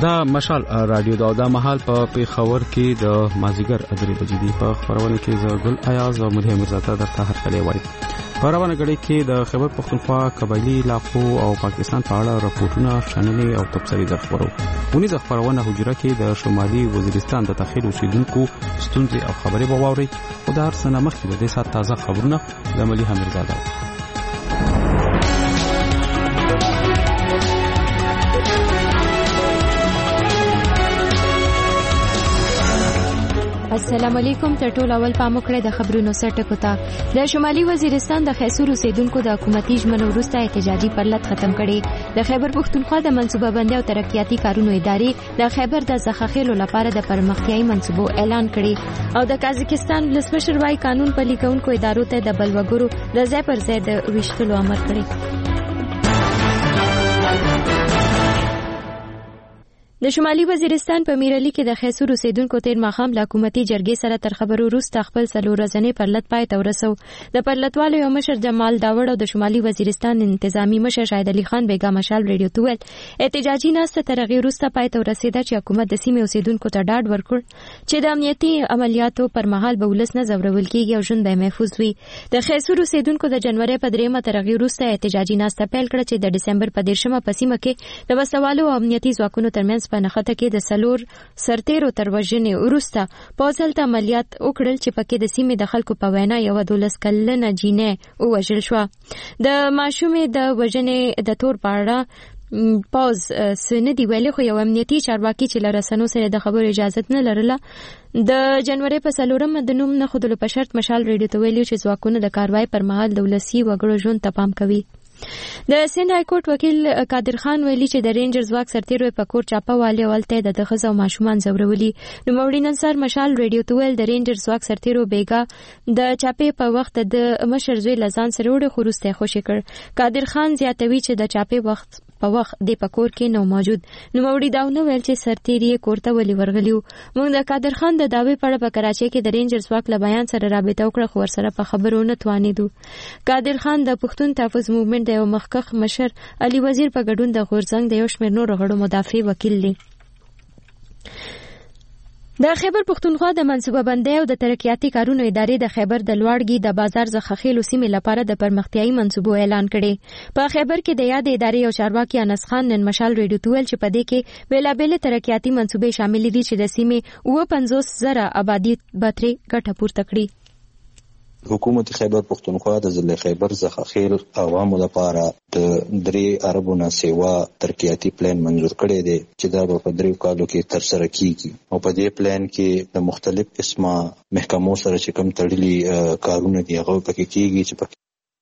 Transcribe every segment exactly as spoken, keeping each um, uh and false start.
دا مشال رادیو دا د محل په پیښور کې د مازیګر ادري بجې دی په خبرونه کې ز ګل ایاز او ملهم مرزاده درته هر کله وایي. خبرونه غړي کې د خیبر پختونخوا قبایلی علاقو او پاکستان په اړه راپورټونه شامل او تفصیلي درخورو. ونی د خبرونه حجره کې د شمالي وزیرستان د تخیل اوسیدونکو ستونزې او خبرې به واوري او د هر سنه مخکې د دې سات تازه خبرونه د ملهم مرزاده. السلام علیکم. تر ټولو اول پام وکړئ د خبرونو سرټکو ته. د شمالي وزیرستان د خیسور اوسیدونکو د حکومتي ژمنو وروسته احتجاجي پرلط ختم کړي. د خیبر پختونخوا د منصوبه بندي او ترقیاتي کارونو ادارې د خیبر د زخخېلو لپاره د پرمختیايي منصوبو اعلان کړي او د قازقستان ولسمشر وايي قانون پلي کوونکو ادارو ته د بلوګرو د ځای پر ځای د ویشتلو امر کړي. د شمالي وزیرستان په میرعلي کې د خیسور اوسیدونکو تیر ماښام له حکومتي جرګې سره تر خبرو وروسته خپل څلور ورځنی پرلط پای ته ورسو. د پرلطوالو یو مشر جمال داوړ او د شمالي وزیرستان انتظامی مشر شاهد علي خان بیگا مشال ریډیو ته ویل احتجاجي ناسته تر هغې وروسته پای ته ورسېده چې حکومت د سیمې اوسیدونکو ته ډاډ ورکړ چې د امنیتي عملیاتو پر مهال به ولس نه ځورول کېږي او ژوند به محفوظ وي. د خیسور اوسیدونکو د جنوري په دریمه تر هغې وروسته احتجاجي ناسته پیل کړه چې د ډسمبر په دېرشمه په سیمه کې د وسوالو او امنیتي ځواکونو ترمنځ په نښته کې د سلور سرتیرو تر وژنې وروسته پوځ هلته عملیات وکړل چې پکې د سیمې د خلکو په وینا یوه دولس کلنه جینۍ ووژل شوه. د ماشومې د وژنې د تور په اړه پوز سن دی ویلي خو یو امنیتي چارواکي چې له رسنیو سره د خبرو اجازه نه لرله د جنوري په څلورمه د نوم نه ښودلو په شرط مشال ریډیو ته ویلي چې ځواکونه د کاروای پر مهال د ولسي وګړو ژوند ته پام کوي. د سند های کورټ وکیل قادر خان ویلي چې د رینجر ځواک سرتیرو په کور چاپه والي ولته د ښځو او ماشومان ځورولي. نو موري ننصر مشال ریډیو ته ویل د رینجر ځواک سرتیرو بیگا د چاپې په وخت د مشر زوی لزان سره وړ خروسته خوشی کړ. قادر خان زیاتوي چې د چاپې وخت په وخت د پکور کې نو موجود. نو موري داونه ویل چې سرتیری کورته ولي ورغلیو. موږ د قادر خان د داوی په اړه په کراچۍ کې د رینجر ځواک له بیان سره رابطه وکړه خو ورسره په خبرو نه توانیدو. قادر خان د پښتون تحفظ موومېنټ د یو مخکښ مشر علي وزیر په ګډون د غورځنګ د یو شمېر نورو غړو مدافع وکیل دی. د خیبر پختونخوا د منصوبه بندۍ او د ترقیاتي کارونو ادارې د خیبر د لوړګي د بازار زخخېلو سیمې لپاره د پرمختیايي منصوبو اعلان کړي. په خیبر کې د یاد ادارې او چارواکي انس خان نن مشال ریډیو ته ویل چې په دې کې بیلابېلې ترقیاتي منصوبې شامل دي چې د سیمې اوه پنځوس زره آبادي به ترې ګټه پورته کړي. حکومت خیبر پختونخوا د ضلع خیبر زخخېل عوامو لپاره د درې اربونه سیوا ترقیاتي پلان منظور کړی دی چې دا په دریو کالو کې ترسره کیږي او په دې پلان کې د مختلف قسمه محکمو سره چې کوم تړلي کارونه دي هغه پکې کیږي چې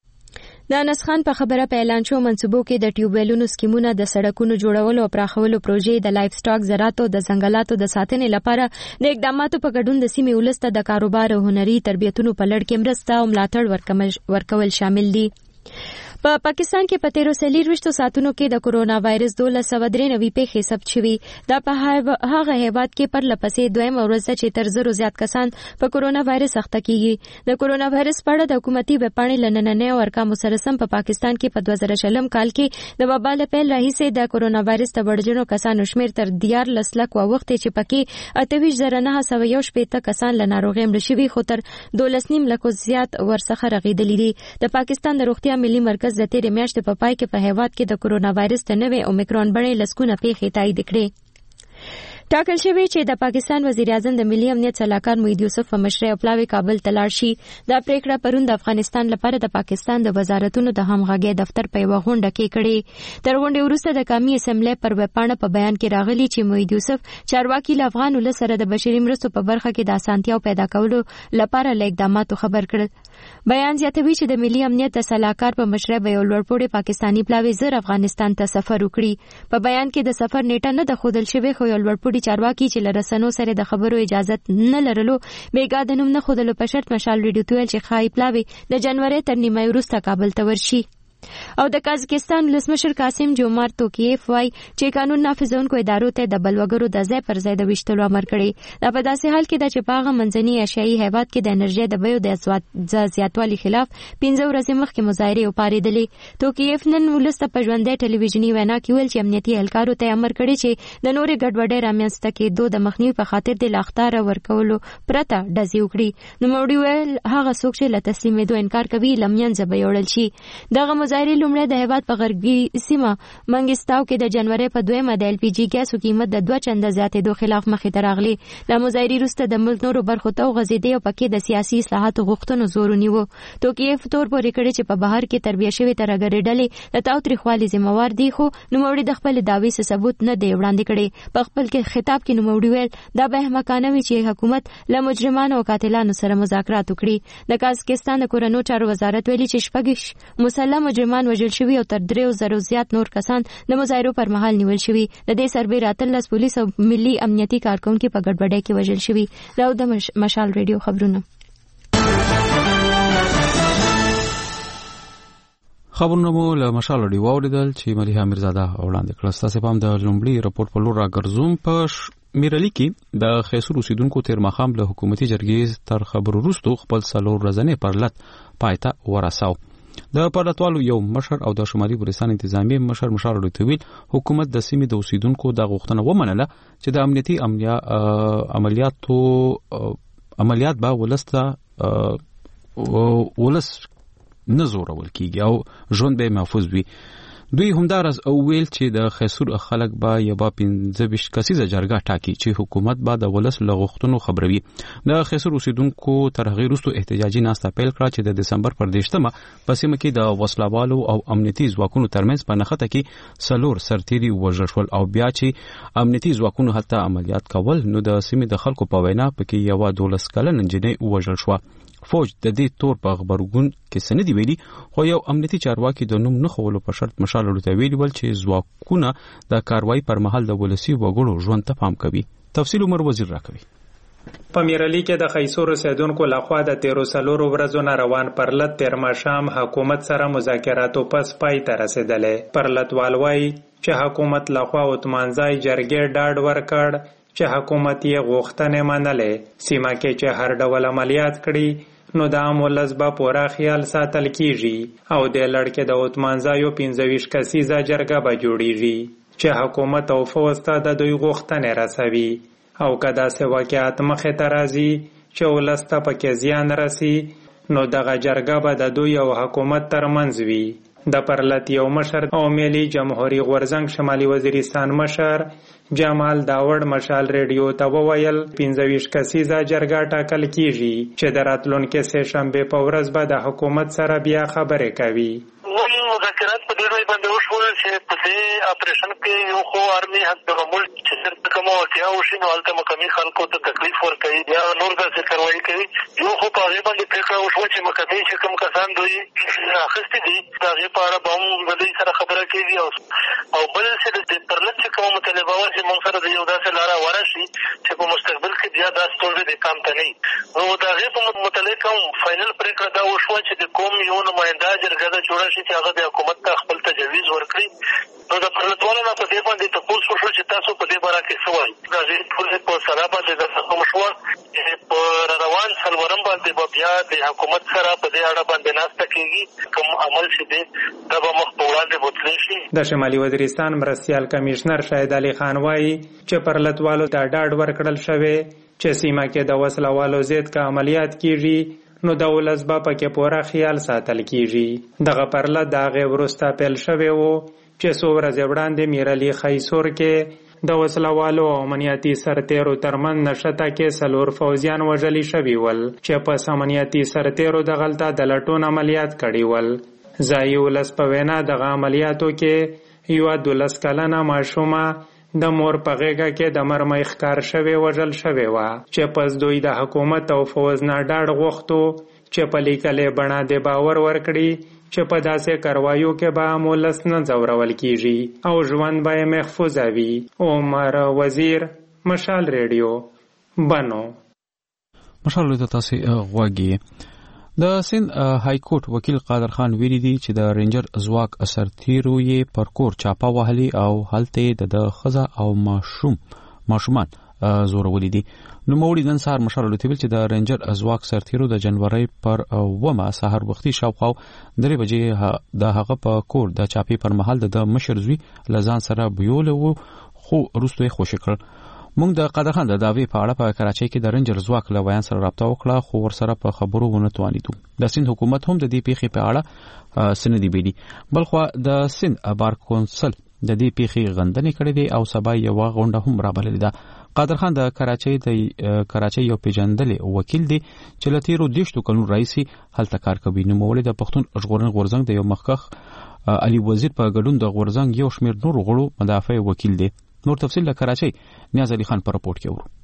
د انس خان په خبره په اعلان شو منصوبو کې د ټیوبویلونو سکیمونه د سړکونو جوړولو او پراخولو پروژې د لایف سټاک زراعتو د ځنګلاتو د ساتنې لپاره د اقداماتو په ګډون د سیمې ولس ته د کاروبار او هنري تربیتونو په لړ کې مرسته او ملاتړ ورکول شامل دي. په پا پاکستان کې په تیرو څلوېښتو ساعتونو کې د کورونا وایرس دولس سوه درې نوي پیښې ثبت شوي. دا په هغه هیواد کې پرله پسې دویمه ورځ ده چې تر زرو زیات کسان په کورونا وایرس اخته کیږي. د کورونا وایرس په اړه د حکومتي ویبپاڼې له نننیو ارقامو سره سم په پاکستان کې په دوه زره شلم کال کې د وبا له پیل راهیسې د کورونا وایرس د وړجنو کسانو شمېر تر دیارلس لکو اوښتی چې پکې اته ویشت زره نهه سوه یو شپېته کسان له ناروغۍ مړه شوي خو تر دولس نیم لکو زیات ورڅخه رغېدلي دي. د پاکستان د روغتیا ملي مرکز د تیرې میاشتې په پای کې په هیواد کې د کورونا وایرس د نوې اومیکرون بڼې لسګونه پیښې تایید کړې. ټاکل شوی چې د پاکستان وزیر اعظم د ملي امنیت سلاکار محمد یوسف په مشرۍ او پلاوي کابل ته لاړ شي. دا پریکړه پرون د افغانستان لپاره د پاکستان د وزارتونو د همغږۍ دفتر په یوه غونډه کې کړې. تر غونډې وروسته د قومي اسمبلۍ پر ویبپاڼه په بیان کې راغلي چې محمد یوسف چارواکي له افغان ولس سره د بشري مرستو په برخه کې د اسانتیاو پیدا کولو لپاره له اقداماتو خبر کړل. بیان زیاتوي چې د ملي امنیت د سلاکار په مشرۍ به یو لوړپوړی پاکستاني پلاوي زر افغانستان ته سفر وکړي. په بیان کې د سفر نیټه نه ده ښودل شوې خو یو لوړپوړي چارواکي چې له رسنیو سره د خبرو اجازه نه لرلو بیګا د نوم نه ښودلو په شرط مشال ریډیو ته ویل چې ښایي پلاوي د جنوري تر نیمایي وروسته کابل ته ورشي. او د قازقستان ولسمشر قاسم جومارت توکیف وای چې قانون نافذونکو ادارو ته د بلوګرو د ځای پر ځای د وشتلو امر کړی. دا په داسې حال کې د چې پاغه منځني ایشیایي هیواد کې د انرژي د بیو د زیاتوالي خلاف پنځه ورځې مخکې مظاهرې وپارېدلې. توکیف نن ولسته په ژوندۍ ټلویزیوني وینا کې ویل چې امنیتي اهلکارو ته امر کړی چې د نورې ګډوډۍ رامنځته کېدو د مخنیوي په خاطر د لاختار ورکولو پرته ډزې وکړي. نو موړي ویل هغه څوک چې له تسلیمېدو انکار کوي لمنځه به یوړل شي. دغه مظاهرې لومړی د هیواد په غربي سیمه منګستاو کې د جنوري په دویمه د ال پی جی ګیسو قیمت د دوه چنده زیاتېدو خلاف مخې ته راغلی. د مظاهرې وروسته د ملک نورو برخو ته وغځېدې او پکې د سیاسي اصلاحاتو غوښتنو زور ونیو. توکیف تور پورې کړی چې په بهر کې تربیه شوې ترهګرې ډلې د تاوتریخوالي ذمہوار دي، خو نوموړي د خپل دعوی څه ثبوت نه دی وړاندې کړی. په خپل کې خطاب کې نوموړي ویل دا به احمقانه وي چې حکومت له مجرمانو او قاتلانو سره مذاکرات وکړي. د قازقستان د کورنیو چارو وزارت ویلي چې شپږ مسلح مجرمان وژل شوي او تر دریو زرو زیات نور کسان د مظاهرو پر مهال نیول شوي. د دې سربېره اتلس پولیس او ملي امنیتي کارکونکي په ګډوډۍ کې وژل شوي. دا د مشال ریډیو خبرونه. خبرونه مو له مشال ریډیو واوریدل چې مليحه میرزاده وړاندې کړل. تاسو په هم د لومړي رپورت په لور راګرځوم. په میرلی کې د خیسور اوسیدونکو تیر ماښام له حکومتي جرګې تر خبرو وروسته خپل څلور ورځنی پرلط پایته ورساو. د پرلطوالو یو مشر او د شمالي ګورستان انتظامی مشر مشار لوتویل حکومت د سیمې د اوسیدونکو د غوښتنه ومنله چې د امنیتي عملیاتو عملیات به ولسته ولس نه زورول کیږي او ژوند به محفوظ وي. دوی همدارس او ویل چې د خیسور خلک به یبا پنځه ویشت کسیزه جرګه ټاکي چې حکومت به د ولس له غوښتنو خبروي. د خیسور اوسیدونکو تر هغې وروسته احتجاجي ناسته پیل کړه چې د دسمبر پر دېرشمه په سیمه کې د وسلوالو او امنیتي ځواکونو ترمنځ په نښته کې څلور سرتیري ووژل شول او بیا چې امنیتي ځواکونو هلته عملیات کول نو د سیمې د خلکو په وینا پکې یوه دولس کلنه نجلۍ ووژل شوه. فوج د دې تور په خبرګون کې څه نه دی ویلي، خو یو امنیتي چارواکي د نوم نه ښودلو په شرط مشال ورته ویلي ول چې ځواکونه د کاروایی پر مهال د ولسي وګړو ژوند ته پام کوي. تفصیل عمر وزیر راکوي. په میرلی کې د خیسور اوسیدونکو لخوا د تیرو څلورو ورځو نه روان پرلط تیر ماښام حکومت سره مذاکراتو پس پای ته رسېدلی. پرلطوال وایي چې حکومت لخوا اتمانځای جرګې ډاډ ورکړ چې حکومت یې غوښتنې منلې. سیمه کې چې هر ډول عملیات کړي نو د عام ولس به پوره خیال ساتل کیږي او د لړ کې د اتمانځایو پنځه ویشت کسیزه جرګه به جوړیږي چې حکومت او فوج ته د دوی غوښتنې رسوي او که داسې واقعات مخې ته راځي چې ولس ته پکې زیان رسي نو دغه جرګه به د دوی او حکومت ترمنځ وي. د پرلط یو مشر او ملي جمهوریت غورزنګ شمالي وزیرستان مشر جمال داوړ مشال ریډیو ته وویل پنځه ویشت کسیزه جرګه ټاکل کیږي چې د راتلونکي سه شنبه په ورځ به د حکومت سره بیا خبرې کوي. مذاکرات په دې ځای باندې وشول چې په دې اپریشن کې یو خو آرمي حق د معمول چې څه کومه وړتیا وشي نو هلته مقامي خلکو ته تکلیف ورکوي یا نور داسې کاروایي کوي. یو خو په هغې باندې پرېکړه وشوه چې مقامي چې کوم کسان دوی اخیستي دي د هغې په اړه به هم د دوی سره خبره کېږي او بل چې د پرلط چې کومه مطالبه وه چې موږ سره د یو داسې لاره ورشي چې په مستقبل کې بیا دا ستونزې د کام ته نه وي. نو د هغې په متعلق هم فاینل پرېکړه دا وشوه چې د کوم یو نماینده جرګه ده جوړه شي چې هغه د حکومت ته خپل تجویز ورکړي. نو د پرلطوالو نه په دې باندې تپوس وشو چې تاسو په دې باره کې څه وایي. د هغې ټولې په سلا باندې د تفاهم شوه چې په روان څلورم باندې به بیا د حکومت سره په دې اړه باندې ناسته کېږي. کوم عمل چې دی دا به مخ په وړاندې بوتلی شي. د شمالي وزیرستان مرستیال کمیشنر شاهد علي خان وایي چې پرلطوالو ته ډاډ ورکړل شوی چې سیمه کې د وسلوالو ضد که عملیات کېږي نو د ولس به پکې پوره خیال ساتل کیږي. دغه پرلط د هغې وروسته پیل شوی و چې څو ورځې وړاندې میرلی خیسور کې د وسلوالو او امنیتي سرتیرو ترمنځ نښته کې څلور فوجیان وژلي شوي ول چې پس امنیتي سرتیرو دغلته د لټون عملیات کړي ول. ځایي ولس په وینا دغه عملیاتو کې یوه دولس کلنه ماشومه د مور په غېږه کې د مرمۍ ښکار شوې وژل شوې وه چې پس دوی د حکومت او فوج نه ډاډ غوښتو چې په لیکلې بڼه د باور ورکړي چې په داسې کاروایو کې به عام ولس نه ځورول کیږي او ژوند به یې محفوظه وي. عمر وزیر، مشال ریډیو، بنو. مشال ته تاسې غوږی. د سند های کورټ وکیل قادر خان ویلي دی چې د رینجر ځواک سرتیرو یې پر کور چاپه وهلي او هلته د خزه او ماشوم ماشومان زورولي دي. نو موړي نن سهار مشر لوتیل چې د رینجر ځواک سرتیرو د جنوري پر ومه سحر وختي شاوخوا درې بجې د هغه په کور د چاپی پر محل د مشر زوی لزان سره بيول وو خو روستوي خوشی کړ. موږ د قادر خان د داوی په اړه په کراچۍ کې د رینجر ځواک له ویان سره رابطه وکړه خو ور سره په خبرو ونه توانیدو. د سند حکومت هم د دې پیښې په اړه سندې بيدي. بلخو د سند بار کونسل د دې پیښې غندنې کړې دي او سبا یو غونډه هم رابللې ده. قادر خان د کراچۍ د کراچۍ یو پیژندل وکیل دی چې لتیرو دیشتو کلون رئیسي هلته کار کوي. نو مولوی د پښتون ژغورن غورزنګ د یو مخکخ علي وزیر په ګډون د غورزنګ یو شمیر نور غړو مدافع وکیل دی. نور تفصیل د کراچۍ نیاز علي خان پر رپورټ کې ورو.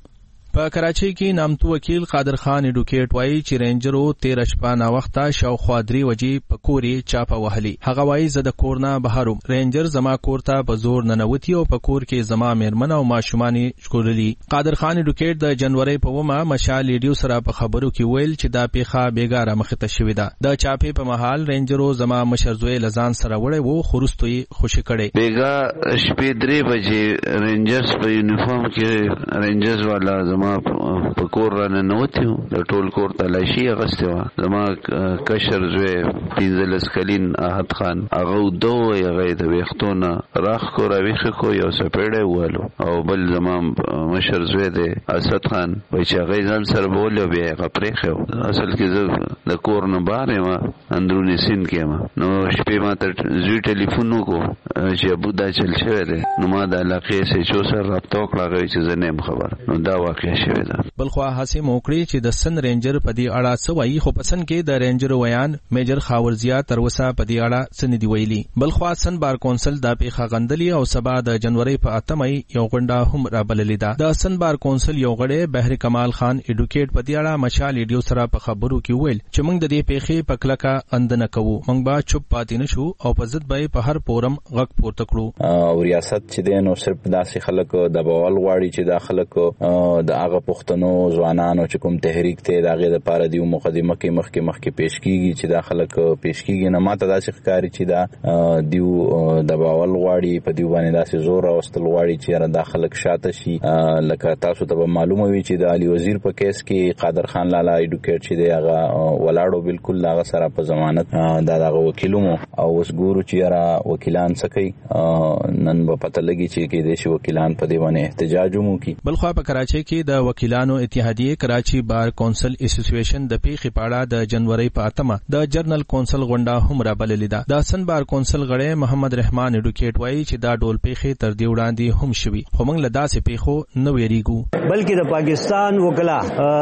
په کراچۍ کې نامتو وکیل قادر خان اډوکیټ وایي چې رینجرو تیر شپه نا وخته شاوخوا درې وجې په کورې چاپه وهلي. هغه وایي زه د کور نه بهروم، رینجر زما کور ته په زور ننوتي او په کور کې زما میرمن او ماشومان ژغورلي. قادر خان اډوکیټ د جنوري په ومه مشال ریډیو سره په خبرو کې ویل چې دا پیښه بیګاره مخته شوې ده. د چاپې په محل رینجرو زما مشر زوی لزان سره وړي وو خورستوي خوشی کړي. بیګا شپې درې بجې رینجرز په یونیفارم کې رینجرز والا زما په کور رانه نوتیو د ټول کور تلاشي اغسته و. زما کشر زوی پینځلس کلین احد خان هغه دوه هغه د وختونه راخ کو راويخ کو یو سپېړې والو او بل زما مشر زوی د اسد خان وای چې هغه ځان سره بوله بیا غپرې خو اصل کې زه د کور نه بارې ما اندرونی سین کې ما نو شپې ما ته زوی ټلیفون وکړو چې ابو دا چل شوی دی. نو ما د علاقې سره چو سره رابطه وکړه چې زه نیم خبر. نو دا واقع بلخوا حسیم وکړي چې د سن رینجر په دې اړه څه وایي خو پسند کې د رینجر ویان میجر خاورزیا تر وسه په دې اړه څه ندی ویلي. بلخوا سن بار کونسل د پیښه غندلی او سبا د جنوري په اتمه یو غونډه هم رابللې ده. د سن بار کونسل یو غړی بهر کمال خان اډوکیټ په دې اړه مشال ریډیو سره په خبرو کې ویل چې موږ د دې پیښې په کلکه اندنه کوو، موږ به چوپ پاتې نشو او په ضد به په هر فورم غږ پورته کړو. او ریاست چې د نو صرف داسې خلک د بوال غواړي چې د خلک د هغه پښتنو ځوانانو چې کوم تحریک ته داغه د پاره دیو مقدمه کې مخ کې مخ کې پیش کیږي چې دا خلک پیش کیږي نه ماته داسې ښکاری چې دا دیو د باول غواړي په دیو باندې داسې زور او استل غواړي چې را داخلك شاته شي. لکه تاسو ته معلومه وي چې د علي وزیر په کیس کې قادر خان لالا اډوکیټ چې دی هغه ولاړو بالکل هغه سره په ضمانت دا دغه وکیلومو او اوس ګورو چې را وکیلان سکی نن په پته لګي چې کې د شي وکیلان په دی باندې احتجاج ومو کی. بلخوا په کراچۍ کې د وکیلانو اتحادیه کراچی بار کونسل اسوسییشن د پیښې په اړه د جنوري په اتمه د جرنل کونسل غونډه هم رابللې ده. د سن بار کونسل غړی محمد رحمان اډوکیټ وایي چې دا ډول پیښې تر دې وړاندې هم شوي خو موږ له داسې پیښو نه ویریږو بلکې د پاکستان وکلا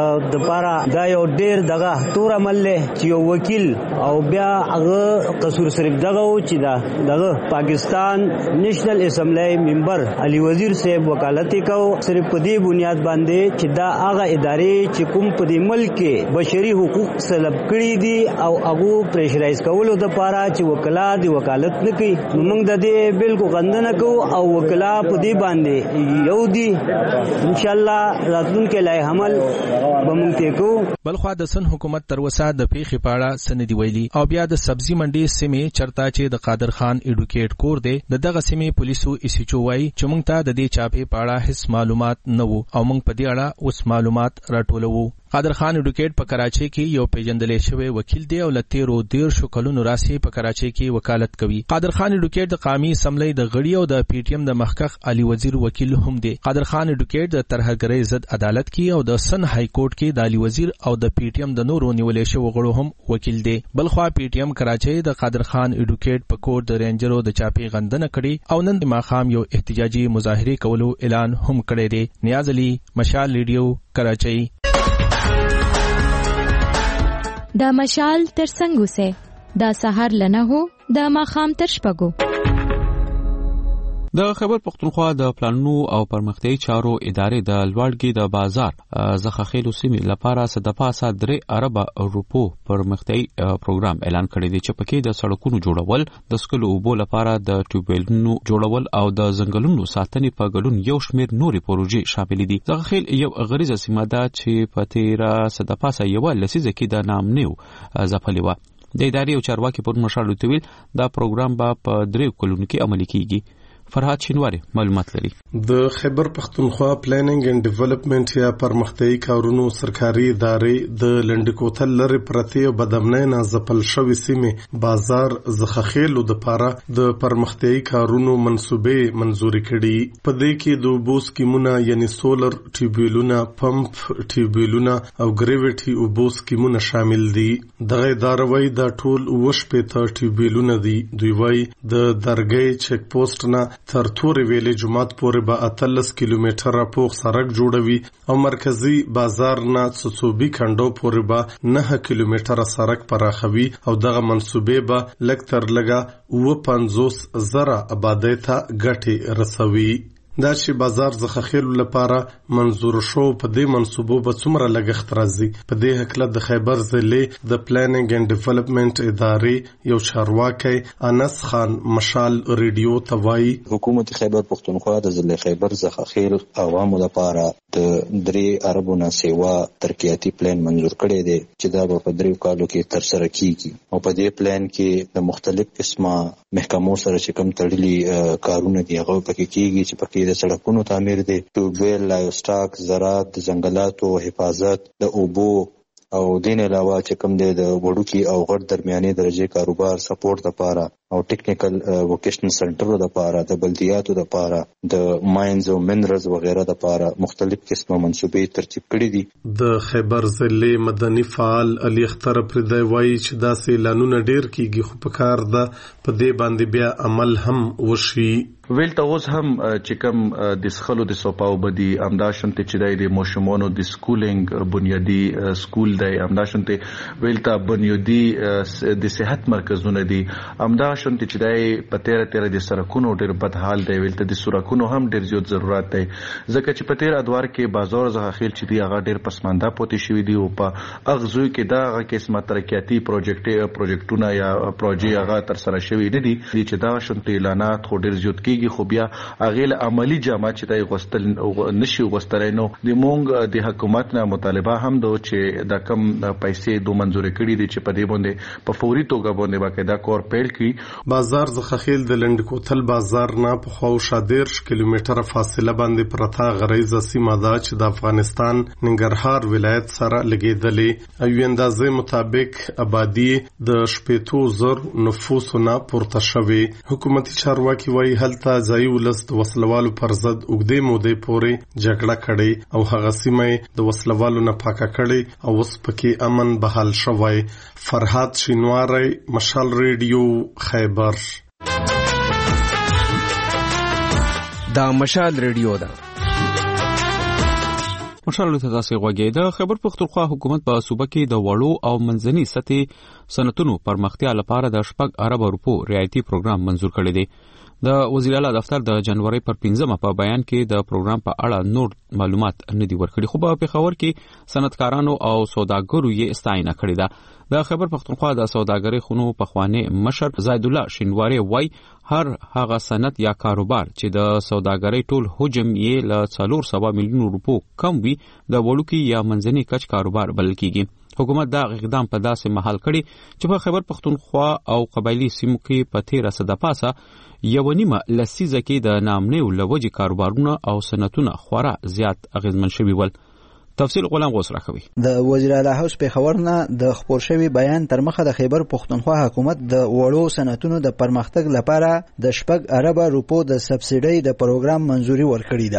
د پاره دا یو ډېر دغه تور عمل له چې یو وکیل او بیا هغه قصور صرف دغه و چې دا دغه پاکستان نېشنل اسمبلی ممبر علي وزیر صاحب وکالت وکاو صرف په دې بنیاد باندې چې دا هغه ادارې چې کوم په دې ملک کې بشري حقوق سلب کړي دي او هغه پریشرایز کولو د پاره چې وکلا دی وکالت نه کوي. موږ د دې بالکل غندنه کوو او وکلا په دې باندې یو دي ان شاء الله راتلونکي لای عمل به موږ ته کوو. بلخوا د سن حکومت تر وسه د پیښې په اړه سندې ویلي او بیا د سبزی منډي سیمې چرتا چې د قادر خان اډوکیټ کور دی د دغه سیمې پولیسو ایسیچو وایي چې موږ ته د دې چاپې په اړه هیڅ معلومات نه وو او موږ په دې اړه اوس معلومات راټولوو. قادر خان اډوکیټ په کراچۍ کې یو پیژندل شوی وکیل دی او لتیرو دیر شو کلونو راسي په کراچۍ کې وکالت کوي. قادر خان اډوکیټ د قومي اسمبلی د غړي او د پی ټی ایم د مخکخ علي وزیر وکیل هم دی. قادر خان اډوکیټ د ترهګرۍ ضد عدالت کې او د سن های کورټ کې د علي وزیر او د پی ټی ایم د نورو نیولې شو غړو هم وکیل دی. بلخوا پی ټی ایم کراچۍ د قادر خان اډوکیټ په کور د رینجرو د چاپی غندنه کړي او نن د ماخام یو احتجاجي مظاهره کولو اعلان هم کړی دی. نیاز علي مشال ریډیو کراچۍ. دا مشال تر څنګه سه دا سحر لنه هو دا ماخام تر شپګو د خیبر پختونخوا د پلانونو او پرمختیايي چارو ادارې د لوړګي د بازار زخخیلو سیمې لپاره صدپاسه درې اربه روپو پرمختیايي پروګرام اعلان کړی دی چې پکې د سړکونو جوړول، د سکلو اوبو لپاره د ټیوبویلونو جوړول او د ځنګلونو ساتنې په ګډون یو شمېر نورې پروژې شامل دي. زخخیل یو غریزه سیمه ده چې په تیره صدپاسه یو لسیزه کې د نامنیو ځپلې وه. د ادارې او چارواکي پر مشال ویل دا پروګرام به په درې کلونو کې عملي کیږي. فرهاد شینواری معلومات لري. د خیبر پختونخوا پلانینګ اینڈ ډیولپمنٹ یا پرمختیايي کارونو سرکاري ادارې د لنډکوتل لري پرتی او بدمنۍ نه ځپل شوې سیمې بازار زخخیلو د پاره د پرمختیايي کارونو منسوبې منزوري کړي. په دې کې د اوبو سکیمونه یعنی سولر ټیوبویلونه، پمپ ټیوبویلونه او ګریویټي اوبو سکیمونه شامل دي. دغه ادارې وایي دا ټول اوه شپېته ټیوبویلونه دي. دوی وایي د درګۍ چک پوسټ نه تر تورې ویلې جماعت پورې به اتلس کیلومتره پوخ سړک جوړوي او مرکزی بازار نه څڅوبي کندو پورې به نه کیلومتره سړک پراخوي او دغه منسوبې به لږ تر لږه اوه پنځوس زره آبادۍ ته ګټې رسوي. دا چې بازار زخخیلو لپاره منظور شو په دې منصوبو به څومره لګښت راځي. په دې هکله د خیبر ضلع د پلانینګ اینڈ ډیولپمنٹ ادارې یو چارواکي انس خان مشال ریډیو ته وایي حکومت خیبر پختونخوا د ضلع خیبر زخخیل عوامو لپاره د درې اربو نه سیوا ترقیاتي پلان منظور کړی دی چې دا په دریو کالو کې تر سره کیږي او په دې پلان کې د مختلف قسمه محکمو سره چې کوم تړلي کارونه دي هغه پکې کیږي چې پکې د سړکونو تعمیر دی، ټیوبویل، لایوسټاک، زراعت، د ځنګلاتو حفاظت، د اوبو او دین علاوه چې کوم دی د وړوکي او غټ درمیاني درجه کاروبار سپورټ لپاره او ټیکنیکل ووکیشنل سنټرو لپاره، د بلدیاتو لپاره، د ماینز او منرالز وغیرہ لپاره مختلف قسمه منصوبې ترتیب کړي دي. د خیبر ضلع مدني فعال علي اختر پردی وایي چې داسې اعلانونه ډیر کیږي خو په کار ده په دې باندې بیا عمل هم وشي. ویلته اوس هم چې کوم د سخلو د سوپاو بدی امدا شنت چې د موشمونو د سکولینګ بنیادی سکول دی، امدا شنت ویلته بنیادی د صحت مرکزونه دي، امدا شنت چې د پتیر تیر د سرکونو ډیر بد حال دی، ویلته د سرکونو هم ډیر زیات ضرورت دی ځکه چې پتیر ادوار کې بازار زخخیل چې دی هغه ډیر پسمانده پوتې شوی دی او په اغزوی کې دا هغه قسمه ترقیاتی پروجیکټ پروجیکټونه یا پروژې هغه تر سره شوی نه دي چې دا شنت اعلانات خو ډیر زیات خو بیا اغیل عملی جامه چې دای غوستل نشي غوستلای نو د مونږ د حکومت نه مطالبه هم دو چې د کم پیسې دو منزور کړي دي چې په دې باندې په فوري توګه باندې باقاعده کور پیل کړي. بازار زخخیل د لنډکوتل بازار نه په خو شادر کیلومتره فاصله باندې پرتا غریزه سیمه ده چې د افغانستان ننګرهار ولایت سره لګیدلې او اندازې مطابق آبادی د شپږ زره نفوسونه پورته شوی. حکومتي چارواکي وایي هلته ځای ولس د وسلوالو پر ضد اوږدې مودې پورې جګړه کړې او هغه سیمه د وسلوالو نه پاکه کړې او اوس پکې امن بحال شوی. فرهاد شینواری مشال ریډیو خیبر. دا مشال ریډیو ده. مشال ته تاسو غوږی د خیبر پختونخوا حکومت په صوبه کې د وړو او منځني سطحي صنعتونو پرمختیا لپاره د شپږ ارب روپو رعایتي پروګرام منظور کړی دی. د وزیر اعلی دفتر د جنوري پر پنځمه په بیان کې د پروګرام په اړه نور معلومات نه دی ورکړي خو په پیښور کې صنعتکارانو او سوداګرو یې ستاینه کړې ده. د خیبر پختونخوا د سوداګرۍ خونو پخوانی مشر زید الله شینواری وای هر هغه صنعت یا کاروبار چې د سوداګرۍ ټول حجم یې له څلور سوه میلیون روپو کم وي د وړوکي یا منځني کچ کاروبار بلل کیږي. حکومت دا اقدام په داسې محل کړي چې په خیبر پختونخوا او قبایلی سیمو کې په تیره صدپاسه یو نیمه لسیزه کې د نامنیو لوجې کاروبارونه او صنعتونه خورا زیات اغیزمن شوي ول. تفصیل غلام غوس راکوي. د وزیر اعلی هاوس په خبر نه د خبر شوی بیان تر مخه د خیبر پختونخوا حکومت د وړو صنعتونو د پرمختګ لپاره د شپږ ارب روپو د سبسیډي د پروګرام منزوري ورکړی ده.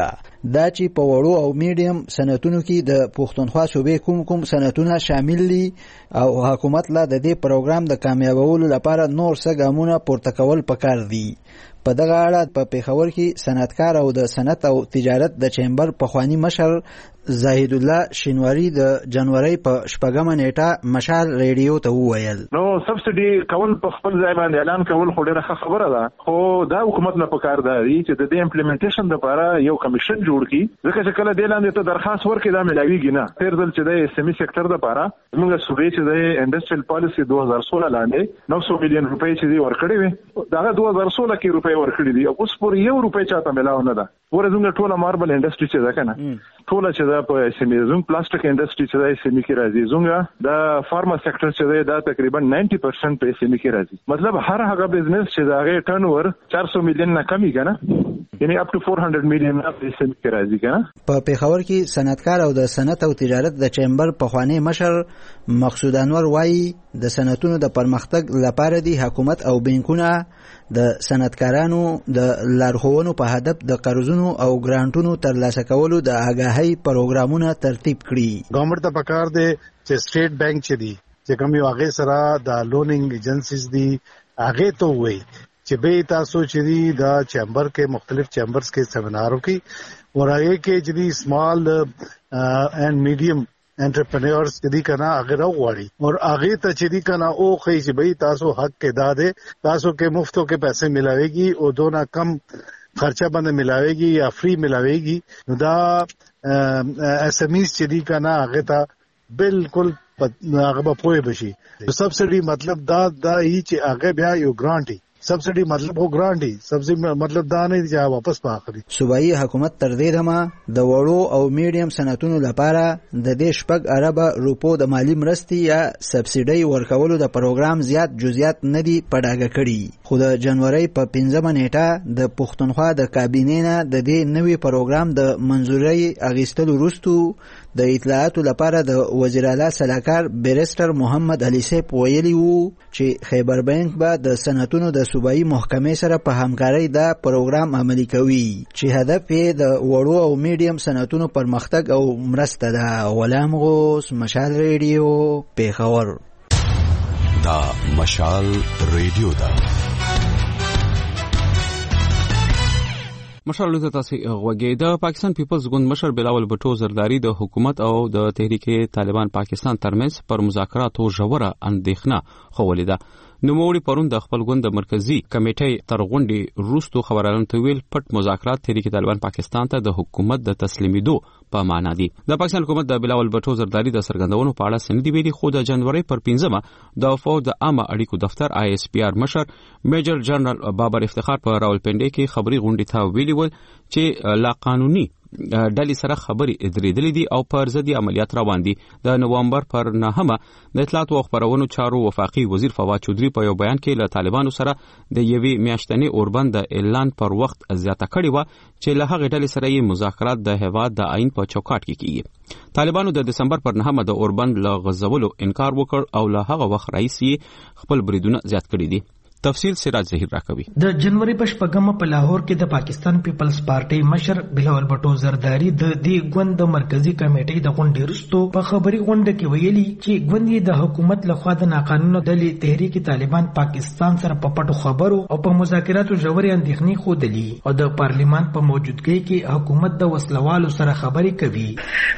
دا چې په وړو او میډیم صنعتونو کې د پښتونخوا صوبې کوم کوم صنعتونه شامل دي او حکومت لا د دې پروګرام د کامیابولو لپاره نور څه ګامونه پورته کول پکار دي. په دغه اړه په پیښور کې صنعتکار او د صنعت او تجارت د چیمبر پخوانی مشر زاهد الله شینواری د جنوري په شپږمه نیټه مشال ریډیو ته وویل نو سبسيډي کول په خپل ځای باندې اعلان کول خو ډیره ښه خبره ده، خو دا حکومت نه پکار دی چې د دې امپلیمنټیشن لپاره یو کمیشن جوړ کړي، ځکه چې کله د لاندې ته درخواست ورکړي دا ملاویږي نه. تیر ځل چې د سیمي سېکټر لپاره موږ صوبې چې د انډستریال پالیسی دوه هزار سولہ لاندې نو سو میلیون روپۍ چې دی ورکړي وي دا دوه هزار سولہ کې روپۍ ورکړي دي، اوس پورې یو روپۍ چاته ملاو نه ده. ورزمږه ټوله ماربل انډستری چې ده کنه ټوله چې دا په سیمي زوم پلاستیک انډستری چې دا سیمي کې راځي، زموږه د فارما سېکټر چې دا تقریبا نود پرسنټ په سیمي کې راځي. مطلب هر هغه بزنس چې دا غي ټرن اوور چار سو میلیون نه کمی کنه یعنی اپ ټو چار سو میلیون په سیمي کې راځي کنه. په پیښور کې صنعتکار او د صنعت او تجارت د چیمبر پخوانی مشر مقصود انور وایي د صنعتونو د پرمختګ لپاره دی حکومت او بانکونه د صنعتکارانو د لارښوونو په هدف د قرضونو او ګرانټونو ترلاسه کولو د آگاهۍ پروګرامونه ترتیب کړي. ګورنمنت ته پکار دی چې سټیټ بانک چې دی چې کوم یو هغه سره د لونینګ ایجنسیز دی هغه ته وایي چې به تاسو چې دی د چیمبر کې مختلف چیمبرز کې سیمینارو کې ورایي کې چې دی سمال اینڈ میډیم انټرپرینورز چې دی کنه هغه راوړي او هغه ته چې دی کنه او خې چې به تاسو حق کې داده تاسو کې مفتو کې پیسې ملاويږي او دونا کم خرچه باندې ملاويږي یا فری ملاويږي. نو دا اس ام ایز چې دی کنه هغه ته بالکل هغه په پوهه بشي. سبسيډي مطلب دا دا هی چې هغه بیا یو ګرانټي سبسيډي مطلب هو ګرانټي سبسيډي مطلب دا نه چې واپس پاخلي. صوبایي حکومت تر دې دمه د وړو او میډیم صنعتونو لپاره د دې شپږ اربه روپو د مالی مرستې یا سبسيډي ورکولو د پروګرام زیات جزئیات نه دي پډاګه کړي، خو د جنوري په پنځمه نیټه د پښتونخوا د کابینې نه د دې نوي پروګرام د منځوري اغیستلو وروسته د اطلاعاتو لپاره د وزیر اعلی سلاکار بیرستر محمد علي سیف ویلي وو چې خیبر بانک به د صنعتونو د صوبایي محکمې سره په همکارۍ دا پروګرام عملي کوي چې هدف یې د وړو او میډیم صنعتونو پرمختګ او مرسته ده. غلام غوث، مشال ریډیو، پیښور. دا مشال ریډیو ده. مشر لوی تاسو غوږی د پاکستان پیپلز ګوند مشر بلاول بټو زرداری د حکومت او د تحریک طالبان پاکستان ترمنځ پر مذاکراتو ژوره اندېښنه خوولې ده. نوموړي پرون د خپل ګوند د مرکزی کمیټې تر غونډې وروسته خبرانو ته ویل پټ مذاکرات تحریک طالبان پاکستان ته د حکومت د تسلیمیدو په معنا دي. د پاکستان حکومت د بلاول بټو زرداری د سرګندونو په اړه سندې ویلي، خو د جنوري پر پنځمه د فوج د عامه اړیکو دفتر آی اس پی آر مشر میجر جنرال بابر افتخار په راولپنډي کې خبري غونډې ته ویلي ول چې لا قانوني ډلې سره خبرې درېدلې دي او پر ضد عملیات روان دي. د نوامبر پر نهمه د اطلاعات او خبرونو چارو وفاقي وزیر فواد چودري په یو بیان کې له طالبانو سره د یوې میاشتنې اوربند اعلان پر وخت زیاته کړې و چې له هغې ډلې سره یې مذاکرات د هیواد د آئین په چوکاټ کې کیږي. طالبانو د دسمبر پر نهمه د اوربند له غځولو انکار وکړ او له هغه وخت راهیسې خپل بریدونه زیات کړي دي. تفصیل سراج ظهیر راکوي. د جنوري په شپږمه په لاهور کې د پاکستان پیپلز پارټي مشر بلاول بټو زرداری د دې ګوند د مرکزی کمیټې د غونډې وروسته په خبري غونډه کې ویلي چې ګوند د حکومت لخوا د ناقانونه ډلې تحریک طالبان پاکستان سره په پټو خبرو او په مذاکراتو ژورې اندېښنې ښودلې او د پارلیمان په موجودګۍ کې حکومت د وسلوالو سره خبرې کوي.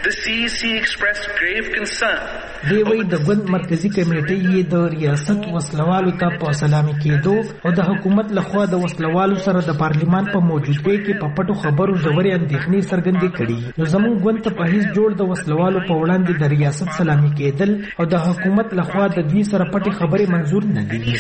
دی وایي د ګوند مرکزی کمیټې یې د ریاست وسلوالو ته په سلامي کې او د حکومت لخوا د وسلوالو سره د پارلیمان په موجودګۍ کې په پټو خبرو ژورې اندېښنې څرګندې کړي. نو زموږ ګوند ته په هیڅ جوړ د وسلوالو په وړاندې د ریاست سلامي کېدل او د حکومت لخوا د دوی سره پټې خبرې منظور نه دي.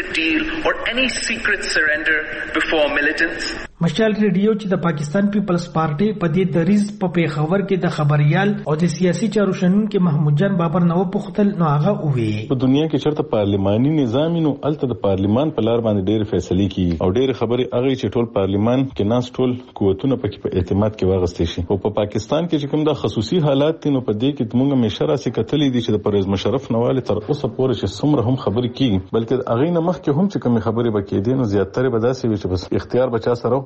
مشال ریډیو چې د پاکستان پیپلز پارټي په دې دریز په پیښور کې د خبريال او د سیاسي چارو شنونکو محمود جان بابر نو پختل نو هغه وی په دنیا کې چرته پارلماني نظام نو الته د پارلمان په لار باندې ډېر فیصله کیږي او ډېر خبرې هغه چې ټول پارلمان کې ناس ټول قوتونه پکې په اعتماد کې واغستې شي. او په پاکستان کې چې کوم د خصوصي حالات دي نو په دې کې موږ مشره سي کتلې دي چې د پرویز مشرف نواله تر اوسه پورې چې څومره هم خبرې کیږي بلکې هغه نه مخکې هم چې کوم خبرې بکې دي نو زیاتره به داسې وي چې بس اختیار بچا سره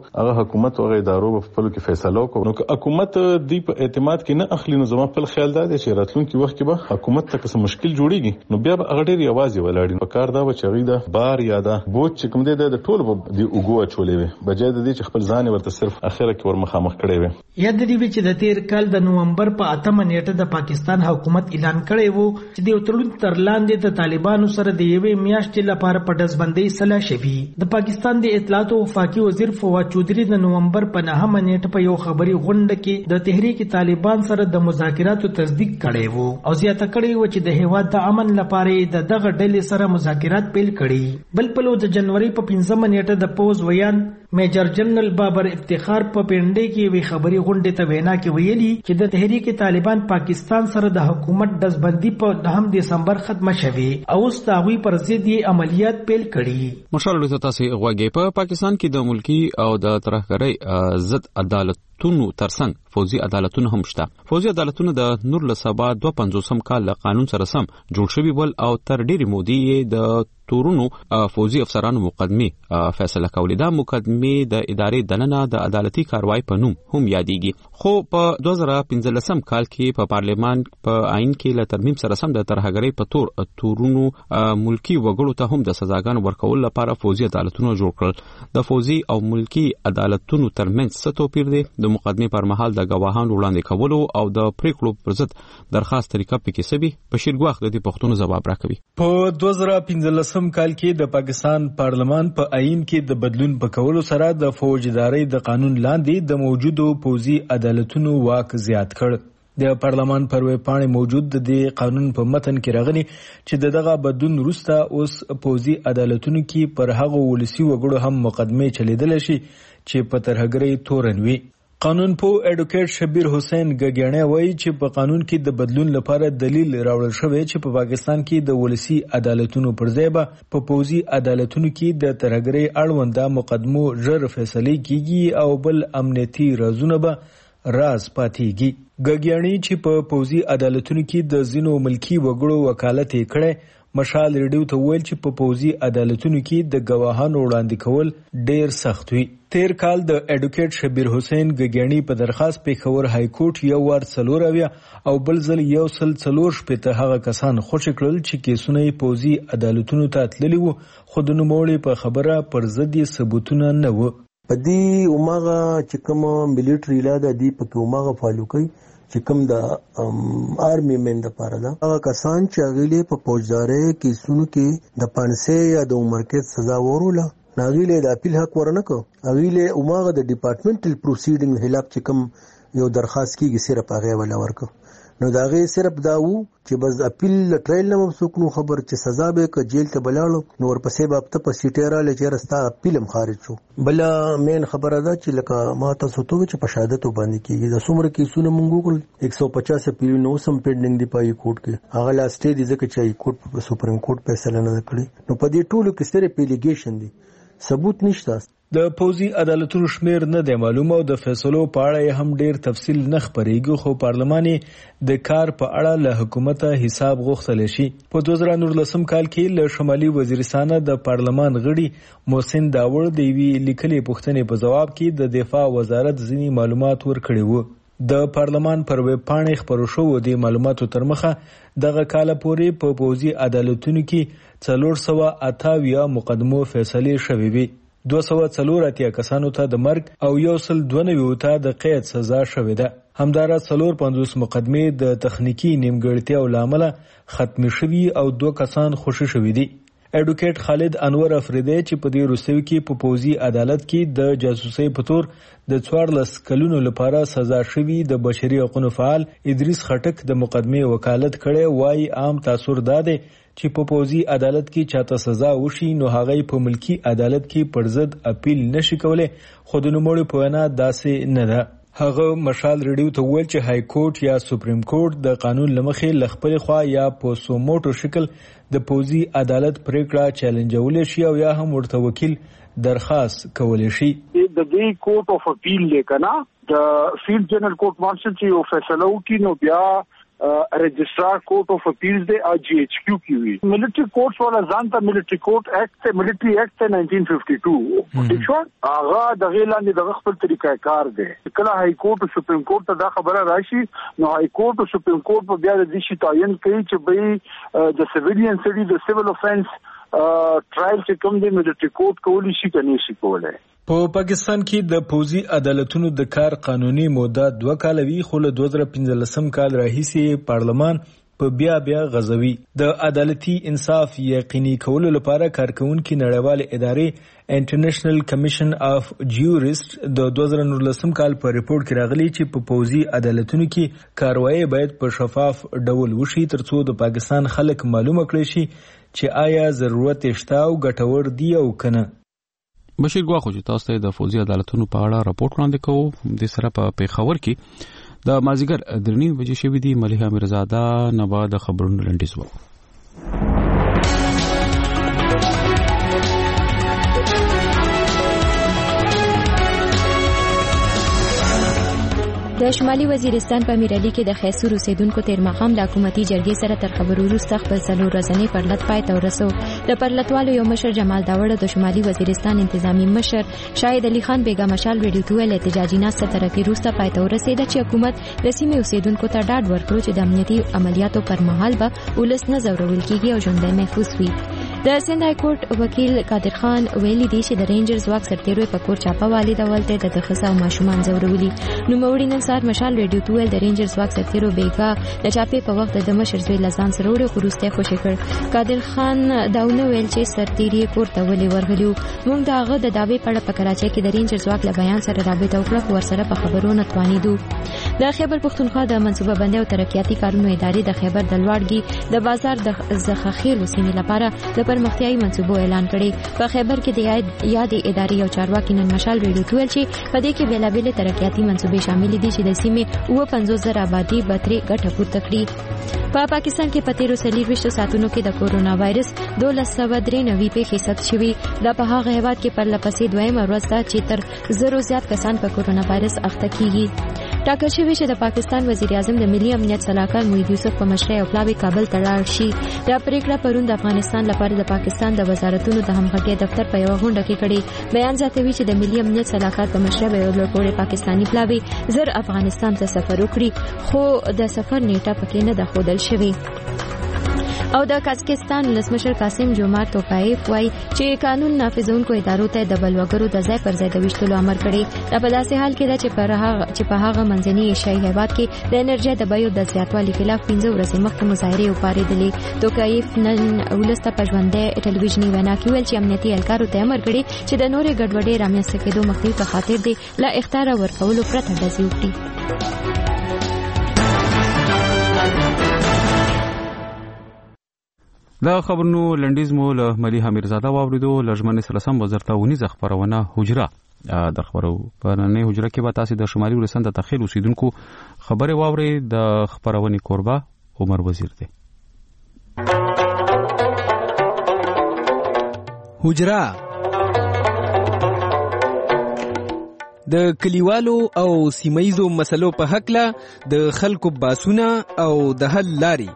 هغه حکومت او ادارو په خپل کې فیصله وکړي. نو که حکومت دی په اعتماد کې نه اخلي نو زما په خیال دا دی چې راتلونکي وخت کې به حکومت ته څه مشکل جوړیږي نو بیا به هغه ډیر یوازې ولاړ په کار دا و چې غیدا بار یاده بوج چې کوم دی د ټول دی وګو چولې وي بجای د دې چې خپل ځان ورته صرف اخره کې ورمخامخ کړي وي. یاد دی چې د تیر کال د نومبر په اتمه نیټه د پاکستان حکومت اعلان کړی وو چې د تړون تر لاندې د طالبانو سره د یوې میاشتې لپاره په دزبندۍ سلا شوی. د پاکستان د اطلاعات او وفاقي وزیر فواد چودھری د نومبر په نهمه نیټه په یو خبري غونډه کې د تحریک طالبان سره د مذاکراتو تصدیق کړی وو او زیاته کړی و چې د هیواد د امن لپاره د دغه ډلې سره مذاکرات پیل کړي. بل په د جنوري په پنځمه نیټه د پوز ویان میجر جنرال بابر افتخار په پنډې کې وی خبري غونډه ته وینا کې ویلي چې د تحریک طالبان پاکستان سره د حکومت دزبندي په دهم دسمبر ختمه شوه او اوس داوی پر ضد عملیات پیل کړي. مشال له تاسو غوږی په پاکستان کې د ملکی او د ترهګرۍ ضد عدالتونو ترڅنګ فوزي عدالتونه هم شته. فوزي عدالتونه د نور له سبا دوه پنځوسم کال له قانون سره سم جوړ شوی ول او تر ډیره مودي د تورونو فوزي افسرانو مقدمه فیصله کولې. دا مقدمه د ادارې دننه د عدالتي کاروای په نوم هم یادېږي. خو په دوه زره پنځلسم کال کې په پارلیمان په آئین کې له ترمیم سره سم د ترهګرۍ په تور تورونو ملکی وګړو ته هم د سزاګانو ورکول لپاره فوزي عدالتونه جوړ کړل. د فوزي او ملکی عدالتونو ترمنځ څه توپیر دی؟ د مقدمه پر مهال د غواهانو وړاندې کولو او د پریکړو پر ضد درخواست طریقه پکې سبي بشیر ګواخ د دې پښتون جواب راکوي. په دوه زره پنځلسم کال کې د پاکستان پارلمان په پا آئین کې د بدلون په کولو سره د فوجدارۍ د قانون لاندې د موجودو فوزي عدالتونو واک زیات کړ. د پارلمان پر ویب پاڼې موجود د دې قانون په متن کې راغلي چې دغه بدلون وروسته اوس فوزي عدالتونو کې پر هغه ولسی وګړو هم مقدمه چلیدل شي چې په ترهګرۍ تورن وي. قانون پو ایڈوکیټ شبیر حسین ګګیانه وایي چې په قانون کې د بدلون لپاره دلیل راوړل شوی چې په پاکستان کې د ولسی عدالتونو پر ځای به په فوزي عدالتونو کې د ترهګرۍ اړونده مقدمو ژر فیصله کیږي او بل امنیتي رازونه به راز پاتېږي. ګګیانی چې په فوزي عدالتونو کې د زینو ملکی وګړو وکالت یې کړی. مشال ریډیو ته ویل چې په فوزي عدالتونو کې د گواهانو وړاندې کول ډیر سخت وي. تیر کال د ایډوکیټ شبیر حسین ګګیانی په درخواست پیښور های کورټ یو ور څلور اویا او بل ځل یو سل څلور شپته هغه کسان خوشی کړل چې کیسونه فوزي عدالتونو ته تللي وو خو د نوموړي په خبره پر ضد ثبوتونه نه وو. په دې عمره چې کوم ملټری لا د دې په عمره فالو کوي چې کوم د آرمي مین د پاره دا هغه کسان چې غیلې په فوجداري کې سونو کې د پانسه یا د عمر کې سزا وروله ناغیله د اپیل حق ورنکو اغیله عمره د ډپارټمنټل پروسیډینګ خلاف چې کوم یو درخواست کیږي صرف هغه ولا ورکو نو داغه صرف دا وو چې بس اپیل ټرایل نه مبسوک نو خبر چې سزا به ک جیل ته بلاړو نو ورپسې به په پسیټرا لچر استا اپیل هم خارج شو. بل مین خبره ده چې لکه ما تاسو ته چې په شهادت باندې کیږي د څومره کیسونه مونږ کول ایک سو پچاس اپیل نو سم پینډینګ دی پای کورټ کې هغه لاسټ دی ځکه چې کورټ په سپریم کورټ فیصله نه کړی نو په دې ټولو کې صرف الیګیشن دی ثبوت نشته. د فوزي عدالتونو شمیر نه دی معلومه او د فیصلو په اړه هم ډیر تفصیل نه خبرېږي خو پارلماني د کار په اړه له حکومت حساب غوښتل شي. په دوه زره نولسم کال کې له شمالي وزیرستان د پارلمان غړي محسن داوړ د وی لیکلي پوښتنې په جواب کې د دفاع وزارت ځینی معلومات ورکړي وو. د پارلمان پر ویب پاڼې خبرو شو د معلوماتو تر مخه دغه کال پورې په فوزي عدالتونو کې څلور سوه اتاویا مقدمو فیصلې شوې وي. دوه سوه څلور اتیا کسانو ته د مرګ او یو سل دوه نوي ته د قید سزا شوې ده. همدارا څلور پنځوس مقدمې د تخنیکی نیمګړتیاو لامل ختم شوي او دوه کسان خوشي شوي دي. ایډوکیټ خالد انور افریدی چې په دې روسیو کې په فوزي عدالت کې د جاسوسۍ په تور د څوارلس کلونو لپاره سزا شوي د بشري حقوقو فعال ادریس خټک د مقدمې وکالت کړي وایي عام تاثر داده چې په فوزي عدالت کې چاته سزا وشي نو هغه په ملکی عدالت کې پر ضد اپیل نشي کولای خو د نوموړي په وینا داسې نه ده. هغه مشال ریډیو ته ویل چې های کورټ یا سپریم کورټ د قانون لمخې لخپل خوا یا په سوموټو شکل د فوزي عدالت پریکړه چیلنجولې شي او یا هم ورته وکیل درخواست کولی شي. د دې کورټ اف اپیل لیکنه د فیلډ جنرال کورټ مارشل چې یو فیصله وکړي نو بیا رجسٹرار کورٹ آف اپیلز دے اور جی ایچ کیو کی ہوئی ملٹری کورٹس والا ځان ته ملټری کورټ ایکټ ته ملټری ایکټ ته نائنٹین ففٹی ټو ٹھیک شو هغه د غیلاندې د خپل طریقې کار دی کله هاي کورټ او سپریم کورټ ته دا خبره راشي نو هاي کورټ او سپریم کورټ په بیا د دې شي تعین کوي چې به د سیویلین سړي د سیویل افنس ټرایل چې کوم دی ملټری کورټ کولی شي کني شي کولای. په پاکستان کې د پوزي عدالتونو د کار قانوني موده دوه کال وی خو له دوه زره پنځلسم کال راهیسې پارلمان په بیا بیا غزوي د عدالتي انصاف یقیني کولو لپاره کارکونکو نړیوال ادارې انټرنیشنل کمیشن اف جیوریست د دوه زره نولسم کال په ریپورت کې راغلي چې په پوزي عدالتونو کې کاروایی باید په شفاف ډول وشي ترڅو د پاکستان خلک معلومه کړي شي چې آیا ضرورت شته او ګټور دی او کنه. بشیر ګواخو چې تاسو ته د فوزي عدالتونو په اړه راپورټ وړاندې کوو د سره په پیښور کې د مازیګر درنی بجې شوې دي مليحه میرزاده نه بعد خبرونه لنډیز وو. د شمالي وزیرستان په میرعلي کې د خیسور اوسیدونکو تیر ماښام د حکومتي جرګې سره تر خبرو وروسته خپل څلور ورځنی پرلط پای ته ورسو. د پرلطوالو یو مشر جمال داوړ د شمالي وزیرستان انتظامی مشر شاهد علي خان بیګا مشال ویډیو ټول احتجاجي ناسته ترقی وروسته پای ته ورسېده چې حکومت د سیمې اوسیدونکو ته ډاډ ورکړو چې د امنیتي عملیاتو پر مهال به ولس نه ځورول کیږي او ژوندی محفوظ وي. د سند های کورټ وکیل قادر خان ویلي دی چې د رینجرز واک سرتیرو په کور چاپه والي ډول ته د خصا او ماشومان ځورولي. نو موري نن سار مشال ریډیو ټول د رینجرز واک سرتیرو بیګا د چاپې په وخت د مشر زوی لزان سره وړو خروسته خوشی کړ. قادر خان داونه ویل چې سرتیری کور ته ولي ورغلیو. موږ داغه د داوی په اړه په کراچۍ کې د رینجرز واک له بیان سره رابطه وکړه خو ورسره په خبرونه توانیدو. د خیبر پښتونخوا د منصوبه بندي او ترقیاتي کارونو ادارې د خیبر د لوړګي د بازار د زخخیل سیمې لپاره د پرمختیايي منصوبو اعلان کړي. په خیبر کې د یادې ادارې یو چارواکي نن مشال ریډیو ټول چې په دې کې بیلابل ترقیاتي منصوبې شامل دي چې د سیمې او پنځوس زره آبادی بتري ګټه پورته کړي. په پاکستان کې په تیرو څلوېښتو ساعتونو کې د کورونا وایرس دولس سوه درې نوي پیښې ثبت شوې. دا په هغه هیواد کې پرلپسې دویمه ورځ ده چې تر زرو زیات کسان په کورونا وایرس اخته کیږي. ټاکل شوی چې د پاکستان وزیر اعظم د ملي امنیت صلاحکار موحد یوسف په مشرۍ او پلاوي کابل ته لاړ شي. دا پریکړه پرون د افغانستان لپاره د پاکستان د وزارتونو د همغږۍ دفتر په یو غونډه کې کړې. بیان زیاتوي چې د ملي امنیت صلاحکار په مشرۍ به یو لوړپوړی پاکستاني پلاوي زر افغانستان ته سفر وکړي خو د سفر نیټه پکې نه ده ښودل شوې. او د کازاکستان ولسمشر قاسم جومارت توکایف وایي چې قانون نافذونکو ادارو ته د بلوګرو د ځای پر ځای د ویشتلو امر کړی. دا په داسې حال کې ده چې په هغه چې په هغه منځني ایشیايي هیواد کې د انرژي د بیو د زیاتوالي خلاف پنځه ورځې مخکې مظاهرې وپارېدلې. توکایف نن ولسته په ژوندۍ ټلویزیوني وینا کې ویل چې امنیتي اهلکارو ته امر کړی چې د نورې ګډوډۍ رامنځته کېدو مخنیوي په خاطر دی له اختیار ورکولو پرته ډزې وکړي. دا خبرونو لنډیز مو له مليحه میرزاده واوریدو. لجمن سلسم وزارت ونیزه خبرونه حجره د خبرو په نننۍ حجره کې به تاسو د شمالي ولسمت د تخیل اوسیدونکو خبره واوري. د خبرونې کوربه عمر وزیر دی. حجره د کلیوالو او سیمایزو مسلو په حق له د خلکو باسونه او د حل لاري.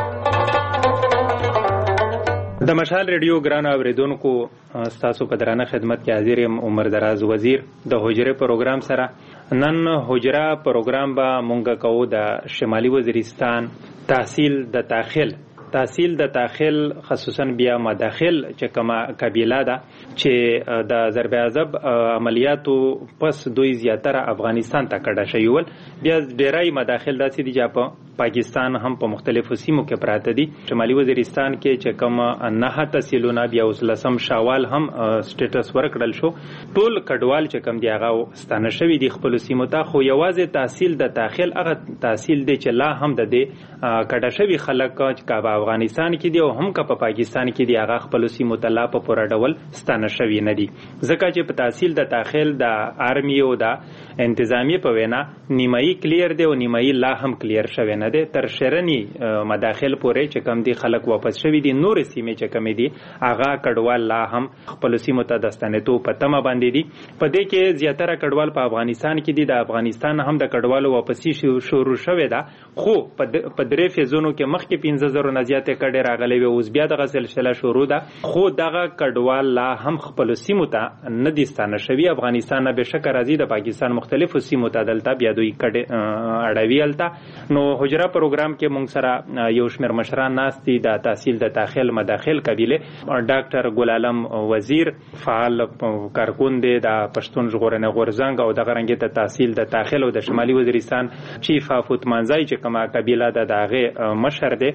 د مشال ریډیو ګران اوریدونکو تاسو په درانه خدمت کې حاضر یم. عمر دراز وزیر د حجره پروګرام سره نن حجره پروګرام به مونږ کوو د شمالي وزیرستان تحصیل د داخل تحصیل د داخل خصوصا بیا مداخل چې کومه قبیله ده چې د ضرب عذاب عملیاتو پس دوی زیاتره افغانستان ته کډه شوی ول. بیا ډیرای مداخل داسې دي چې په پاکستان هم په مختلفو سیمو کې پراته دي. شمالي وزیرستان کې چې کوم نه تحصیلونه بیا اوس لسم شوال هم سټیټس ورکړل شو. ټول کډوال چې کوم دی هغه ستانه شوی دي خپل سیمو ته. خو یوازې تحصیل د داخل هغه تحصیل دی چې لا هم د دې کډه شوی خلک چې په افغانستان کې دی او هم که په پاکستان کې دی هغه خپل سیمو ته لا په پوره ډول ستانه شوی نه دي. ځکه چې په تحصیل د داخل د آرمی او د انتظامی په وینا نیمایي کلیر دی او نیمایي لا هم کلیر شوی نه نه دی تر شرنی مداخل پورې چې کم دي خلک واپس شوي دي. نور سیمې چې کمې دي هغه کډوال لا هم خپل سیمو ته د ستنېدو په تمه باندې دي. په دې کې زیاتره کډوال په افغانستان کې دي. د افغانستان هم د کډوالو واپسی شروع شوې ده، خو په درې فیزونو کې مخکې پنځه زره نه زیاتې کډې راغلې وې، اوس بیا دغه سلسله شروع ده. خو دغه کډوال لا هم خپل سیمو ته نه دي ستانه شوي. افغانستان نه بشک راځي د پاکستان مختلفو سیمو ته دلته بیا دوی کډې اړوي هلته. نو حجره پروګرام کې موږ سره یو شمېر مشران ناست دي د تحصیل د داخل مداخل قبیله. ډاکټر ګل عالم وزیر فعال کارکون دی د پښتون ژغورنې غورځنګ او دغه رنګې د تحصیل د داخل او د شمالي وزیرستان چیف اف اتمانځای چې کومه قبیله ده د هغې مشر دی.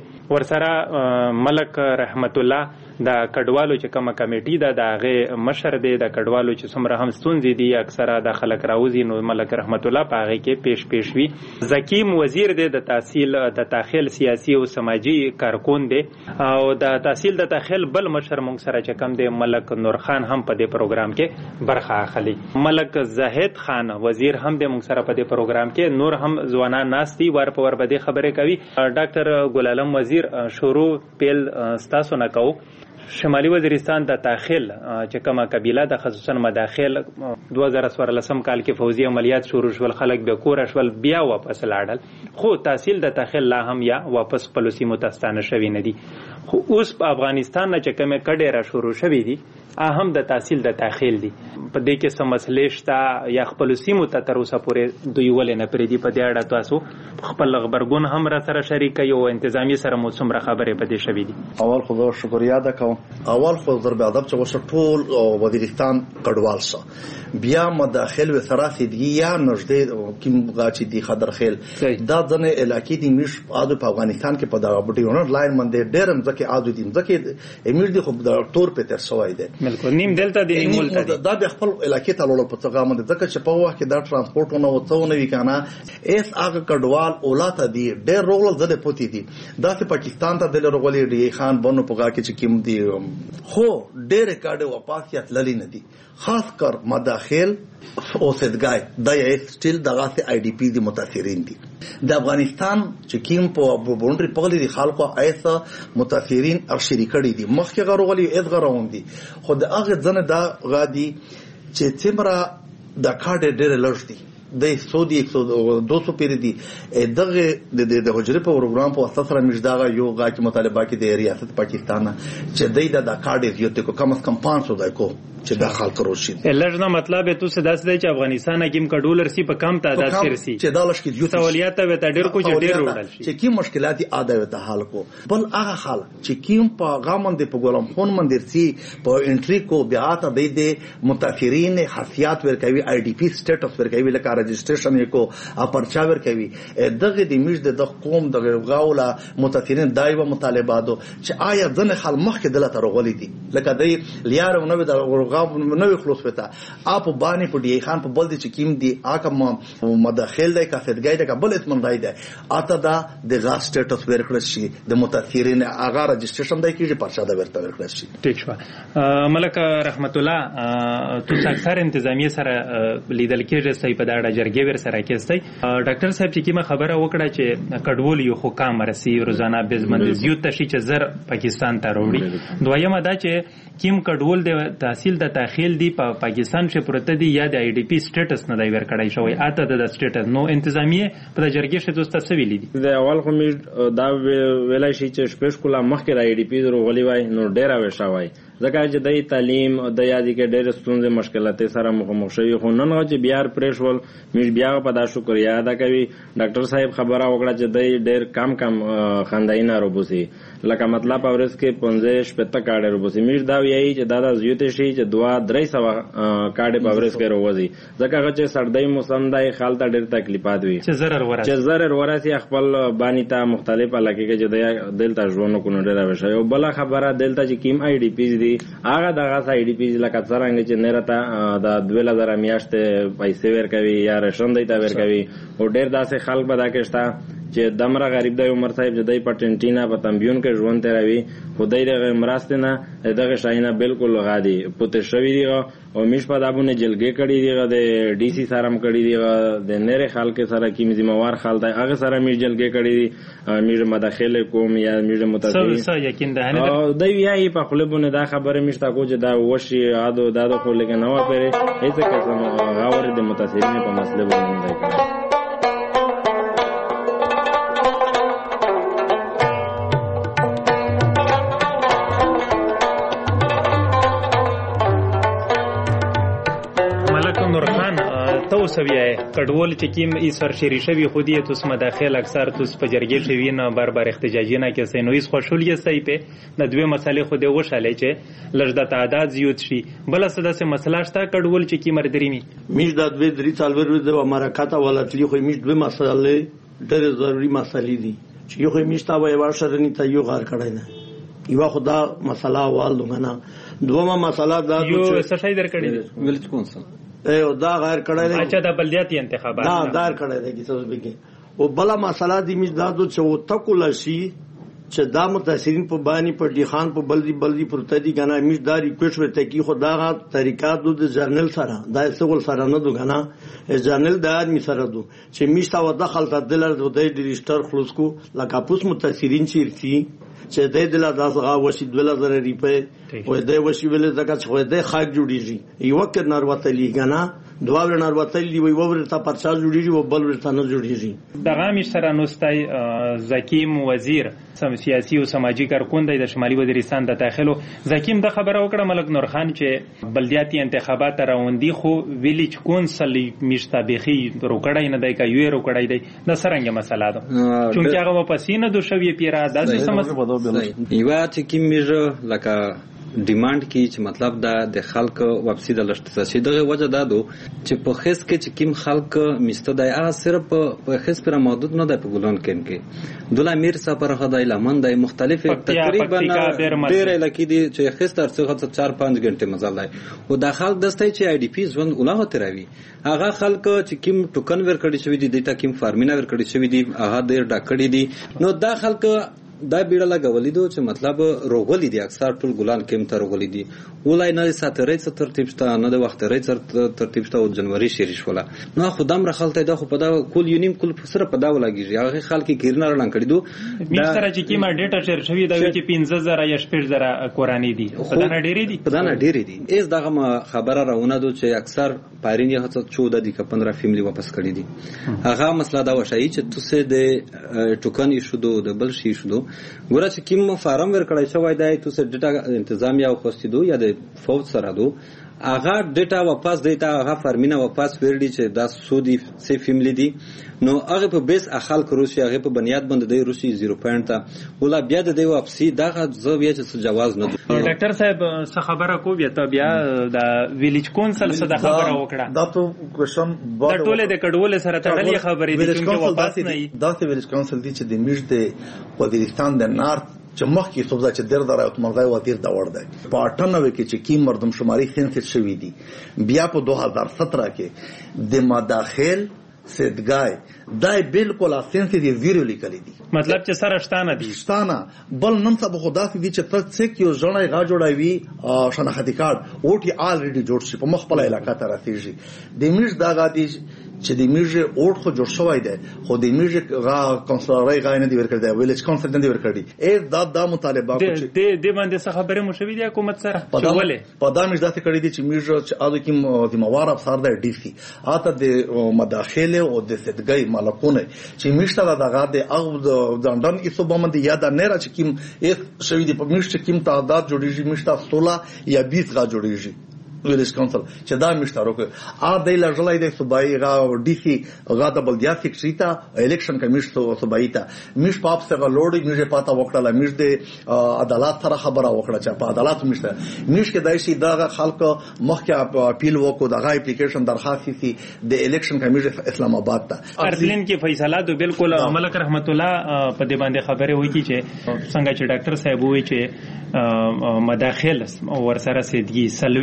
ورسره ملک رحمت الله د کډوالو چې کومه کمیټي ده د هغې مشر دی. د کډوالو چې څومره هم ستونزې دي اکثره د خلک راوځي نو ملک رحمت الله په هغې کې پیش پیش وي. زکیم وزیر دی د تحصیل د داخل سیاسي او سماجي کارکون دی. او د تحصیل د داخل بل مشر موږ سره چې کوم دی ملک نور خان هم په دې پروګرام کې برخه اخلي. ملک زاهد خان وزیر هم د موږ سره په دې پروګرام کې نور هم ځوانان ناست دي ور په ور به دې خبرې کوي. ډاکټر ګل عالم وزیر شروع پیل ستاسو نه کوو. شمالي وزیرستان د داخل چې کومه قبیله د خصوصا مداخل دوه زره څوارلسم کال کې فوزي عملیات شروع شول، خلک بیا کور شول، بیا واپس لاړل. خو تحصیل د داخل لا هم یا واپس خپلو سیمو ته ستانه شوي نه دي. خو اوس په افغانستان نه چې کومې کډې را شروع شوي دي هم د تحصیل د داخل دي. په دې کې څه مسلې شته یا خپلو سیمو ته تر اوسه پورې دوی ولې نه پرېږدي؟ په دې اړه تاسو خپل غبرګون هم را سره شریک کوي او انتظامي سره مو څومره خبرې په دې شوي دي؟ اول خو زه شکریا ده کوم. اول خو ضرب ادب چې وسه ټول وزیرستان کډوال سه بیا مداخل و سراسي دي یا نږدې کوم غاچي دي خضر خیل دا ځنه علاقې دي مش عادو په افغانستان کې په دا بډیونر لاین باندې ډېرم ځکه عادو دي ځکه امیر دي خو د ټور په تر سوای دي بالکل نیم دلته دي نیم ولته دا د خپل علاقې ته لوړ په څنګه باندې ځکه چې په وخت کې دا ترانسپورټونه وڅونه وی کنه اس هغه کډوال اولاته دي ډېر رول زده پوتې دي دا چې پاکستان ته د لورغولي ډي خان بنو په غا کې چې کوم دي خو ډېر کاډه واپاسیت للی نه دي خاص کر مداخل او سدګای د یې سټیل دغه سي آی ډي پی دي متاثرین دي د افغانستان چې کوم په بونډري پغلي دي خلکو ایسه متاثرین او شریکړي دي مخکې غروغلي اذ غروون دي خو د هغه ځنه دا غادي چې تمرا د کاډه ډېر لږ دي د سعودي دو سو پیری دي دغه د حجره په پروګرام په اساس سره مجداغه یو غاټ مطالبه کې د ریاست پاکستان چې دای د کاډ یو ته کم از کم پانچ سو دای کو چې د خلک روشي لږ نه مطلب ته څه داس دی چې افغانستان کې م کډولر سی په کم تعداد سره سي چې دالش کې یو سہولیات ته ډېر کو چې ډېر وړل شي چې کی مشکلات اده وته حل کو بل هغه حل چې کیم په غامن د پګولم خون مندر سي په انټری کو بیا ته د دې متاثرین حیثیت ورکوي آی ډي پی سټیټس ورکوي لکه رجسټریشن کو اپرچا ورکوي دغه د میش د قوم د غاوله متاثرین دایو مطالباتو چې آیا ځنه حل مخکې دلته رغولې دي لکه د لیار نو د غاب نو خلاص وتا اپ باندې په دی خان په بل دي چې کیم دي اکه مداخل دی کا فدګای دی کا بل اسمن دی دی اته دا د غاس سټیټس ورکړل شي د متاثرین اغه رجسټریشن دی کیږي پرچا دا ورته ورکړل شي. ټیک شو ملک رحمت الله تاسو اکثر انتظامی سره لیدل کېږي چې په دا اړه جرګې ور سره کېستای ډاکټر صاحب چې کیمه خبره وکړه چې کډول یو حکام رسی روزانه بزمن زیات تشي چې زر پاکستان ته وروړي. دویمه دا چې کیم کډول د تحصیل د داخل دی په پاکستان چې پرته دی یا د آی ډي پی سټیټس نه دی ورکړای شوی اته د سټیټس نو انتظامیه په جرګې شته دوسته سویلی دي د اول خو می دا ویلای شي چې شپږ کوله مخکې د آی ډي پی درو غلی وای نو ډیر وشاوای ځکه چې د تعلیم د یادې کې ډېر ستونزې مشکلات سره مخامخ شوي خو نن چې بیا پریشول می بیا په دا شکریا ادا کوي ډاکټر صاحب خبره وکړه چې د ډېر کم کم خندای نه روبوسي لکه مطلب اورس کې پنځه شپته کاډه روبوسي می دا ویایي چې دا د زیوت شي چې دوا درې سو کاډه په اورس کې روزي ځکه چې سردی موسم دای خالته ډېر تکلیفات وي چې zarar وراسي چې zarar وراسي خپل بانی ته مختلف علاقې کې چې دلته ژوند کو نه ډېر وشي او بل خبره دلته چې کیم آی ډي پی دي هغه دغه آی ډي پی لکه څنګه چې نه راته د دوه هزار میاشتې پیسې ورکوي یا رشن دی تا ورکوي او ډېر داسې خلک به دا کېستا چې دمره غریب دی عمر صاحب چې دی په ټنټینا په تنبیون کې ژوند تیروي خو دی دغه مرستې نه دغه شایونه بالکل غادي پوتې شوي دي او میش په دابونه جلګې کړي دي د ډي سي سره هم کړي دي د نره خلک سره کیم ذمہوار خل دی هغه سره میش جلګې کړي دي میش مداخله کوم یا میش متفقین سو یقین ده نه دی ویای په خپلونه دا خبره میشتا کو چې دا وشي اادو دا خو لکه نو پره هیڅ قسم غاور د متاثرین په مسله باندې نه کوي. سویه کډول چې کیم ای سر شری شوی خودی توس مداخل اکثر توس په جرګې شوی نه بار بار احتجاجی نه کې سينو ایس خوشحالیه سي په د دوی مسالې خو د وشاله چې لږ د تعداد زیات شي بل څه د مسله شته کډول چې کی مردريمي میش د دوی درې څلور د امریکا ته ولاتلی خو میش دوی مسالې ډېر ضروري مسالې دي چې یو خو میش تا وای ورشرنی ته یو غار کړای نه یو خدا مسله والو نه دومره مسله دا یو څه شي درکړي ولچ کونسل ایو دا غیر کړای دی اچھا د بلدیاتي انتخابات دا دار کړای دی چې تاسو بګی او بل مسله دی میز دادو چې او تکول شي چې دا متاثرین په باندې په ډی خان په بلدی بلدی پرته دي کنه میز دا ریکوست ورته کی خو دا طریقہ د جرنل سره دا سغول سره نه دو کنه جرنل د ادمي سره دو چې میز تا ودخل تدلر د ډیجیټل خلاص کو لکه پوس متاثرین چیرتي چې د دې لا داسغه وشي د ولا زره ریپه او د وشي ول زکه چې د خاک جوړیږي یو وخت ناروته لیګنا دوه ور ناروته دی وی ور ته پرچا جوړیږي او بل ور ته نه جوړیږي دغه می سره نوستای زکیم وزیر سم سیاسي او سماجی کارکوند د شمالي وزیرستان د داخلو زکیم د خبره وکړه ملک نور خان چې بلدیاتي انتخابات راوندي خو ویلیج کونسل مشتبخي روکړای نه دی کا یو روکړای دی د سرنګ مسله ده چونکه هغه په پسینه دو شوی پیرا د سمس یو چې کی میږه لکه ډیماند کی چې مطلب دا د خلک واپسی د لشتہ شي دغه وجه دا دو چې په خص کې چې کیم خلک مسته د هغه صرف په خص پر محدود نه د په ګلون کې کې دوله امیر سفر خدای لمن د مختلف تقریبا ډیر لکه دي چې خص تر څو چار پنځه غنټه مزل دی او د خلک دسته چې آی ډی پی ځوند اولاه تروي هغه خلک چې کیم ټوکن ور کړی شوی دي د تا کیم فارمینا ور کړی شوی دي هغه ډیر ډاکړی دي نو دا خلک دا بیړه لګولې دو چې مطلب روغولې دي اکثر ټول ګلان کېم تر روغولې دي ولای نه ساترې ستر ترتیب شته نه د وخت رې تر ترتیب شته او جنوري شریش ولا نو خدام رخلته دا خو په دا کول یونیم کول سره په دا ولګیږي هغه خلک کیرنه رلان کړي دو می سره چې کیما ډیټا شیر شوی دا چې پنځه زره یا شپږ زره قرآنی دي په دا نه ډېری دي په دا نه ډېری دي ایس دغه خبره راونه دو چې اکثر پارین یې هڅه چودہ دي که پندرہ فیملی واپس کړي دي هغه مسله دا وشای چې تاسو د ټوکن ایشو دو د بل شي شو دو ګوره چې کوم فارم ور کړی شوی دی تاسو ډیټا انتظامیه او خوستیدو یا د فوج سره دو هغه ډیټا واپس دیتا هغه فارمینا واپس ورډي چې دا سودی سی فیملی دي نو هغه په بیس اخال کروشي هغه په بنیاد باندې دی روسي صفر پوینټ ته ولا بیا د دی واپسی دغه زویه چې جواز نه دی ډاکټر صاحب څه خبره کو بیا ته بیا د ویلیج کونسل څه د خبره وکړه دا ته کوشن دا ټوله د کډول سره تړلې خبرې دي چې واپس نه وي دا ته ویلیج کونسل دي چې د میشته وزیرستان د نارت چې مخکې صوبه چې ډېر دره او مرغای وزیر دا ور دی په اټنوي کې چې کیم مردم شماري سنسټ شوی دي بیا په دوه هزار سترہ کې د مداخل سدګای دای بالکل اسنس دي زیرو لیکلي دي مطلب چې سره شتانه دي شتانه بل نن سبا خدا سي دي چې تر څه کې ځړای غا جوړاوي شناختی کارت اوټي الریډي جوړ شي په مخ په علاقه ته راسيږي د میش دا غادي چې د میژه اوټ خو جوړ شوی دی خو د میژه غا کونسلرای غا نه دی ورکړی دی ویلیج کونسل نه دی ورکړی ای دا د مطالبه کو چې د د باندې څه خبره مو شوی دی حکومت سره چولې په دا میژه داسې کړی دی چې میژه چې اده کوم ذمہوار افسر دی ډي سي اته د مداخله او د سدګي مالکونه چې میژه دا غا د او د لندن ایسو باندې یاد نه را چې کوم ایس شوی دی په میژه کوم تعداد جوړیږي میژه سولہ یا بیس غا جوړیږي ویلیج کونسل چې دا مشترک ا د لړلای د صوبای غا ډي سي غا د بلدیا سیکریټا الیکشن کمیشن صوبای ته مش پاپ سره لوړی میژه پاتا وکړه مش د عدالت سره خبره وکړه چې په عدالت مشته مش کې دایشي دا خلک مخکې اپیل وکړو دغه اپلیکیشن درخواست سي د الیکشن کمیشن اسلام آباد ته ارسلین کې فیصله دو بالکل ملک رحمت الله په دې باندې خبره وایي چې څنګه چې ډاکټر صاحب وایي چې مداخل ور سره سیدګي سلویر زره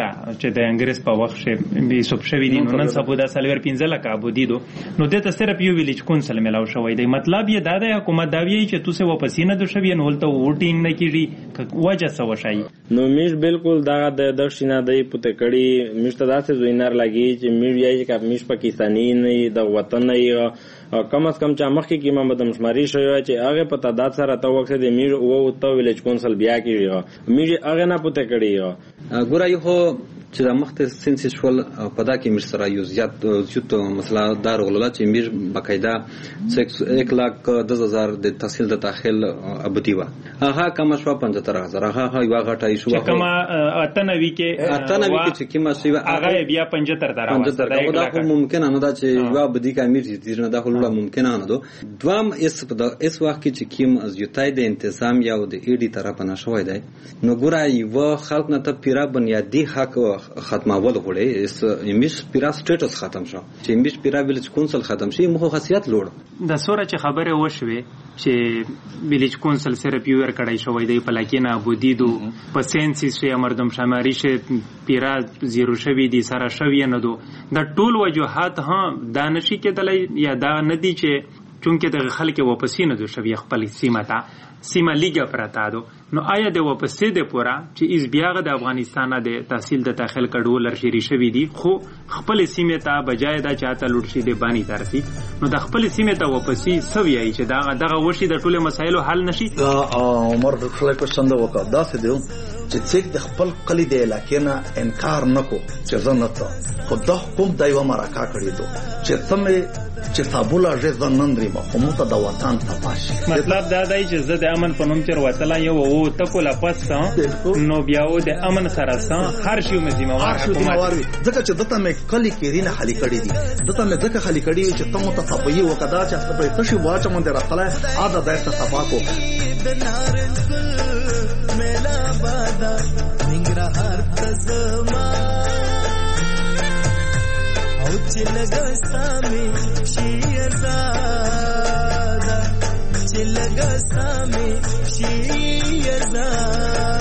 چې د انګریز په وخت کې به سوب شوی دي نو نن سبا د سلور پنځه لک ابودي دو نو دته صرف یو ویلیج کونسل ملاو شوی دی. مطلب یې دا د حکومت دا وی چې تاسو واپس نه دو شوی نو ولته ووټینګ نه کیږي وجه څه وشي نو میش بالکل دا د دښینه دی پته کړي میش ته داسې زوینار لګي چې میش یې چې میش پاکستانی نه د وطن نه کم از کم چا مخکې کې ما مدمشماري شوی چې هغه په تعداد سره تا وخت د میش او تو ویلیج کونسل بیا کیږي میش هغه نه پته کړي ګورای هو چې د مخته سنسیشول په دا کې مر سره یو زیات چوت مسله دار غلطه چې مر بقاعده یک لاک دس هزار د تحصیل د داخل ابدی و هغه کم شو پنځه هزار هغه یو غټای شو چې کما اتنوي کې اتنوي کې چې کما شو هغه بیا پنځه هزار راوځي دا خو ممکن نه دا چې یو ابدی کا امیر دې نه دا خو ممکن نه ده. دوام اس په اس وخت کې چې کیم از یوتای د تنظیم یا د ایډي طرف نه شوی دی نو ګورای و خلق نه ته پیرا بنیادی حق ختمول غوړي اس امیش پیرا سټیټس ختم شو چې امیش پیرا ویلیج کونسل ختم شي مخه خاصیت لوړ د سوره چې خبره وشوي چې ویلیج کونسل سره پیور کړای شوی دی په لکینه ابودی دو په سنسیس شي مردم شماري شي پیرا زیرو شوی دی سره شوی نه دو د ټول وجوهات ها دانشي کېدلای یا دا ندی چې چونکه د خلک واپسینه دو شوی خپل سیمه ته سیمه لیګه پراته دو نو آیا د واپسې د پورا چې اس بیاغه د افغانستان د تحصیل د داخل کډول لرشي شوی دی خو خپل سیمه ته بجای دا چاته لوټ شي د بانی ترسي نو د خپل سیمه ته واپسې سوي چې دا دغه وشي د ټولو مسایلو حل نشي. عمر د خلک په څنډه وکړه دا څه دی چې څوک د خپل قلی د علاقې نه انکار نکو چې زنه خو د حکومت دایو مرکه کړی دو چې تمه چې تابولا ژ ځنندري به همو ته د وطن تپاشي مطلب دا دی چې زه د امن په نوم چر وتلا یو او تکو لا پس نو بیاو د امن سره سره هر شی مزیمه وار حکومت ځکه چې دته مې کلی کې رینه خالی کړی دي دته مې ځکه خالی کړی چې تمو ته تپوي وکدا چې په تشي واچ مونږ راځله اده دایته تپاکو میلا بادا ننګرهار تزما او چې لګستامي شي زاده چې لګستامي شي زاده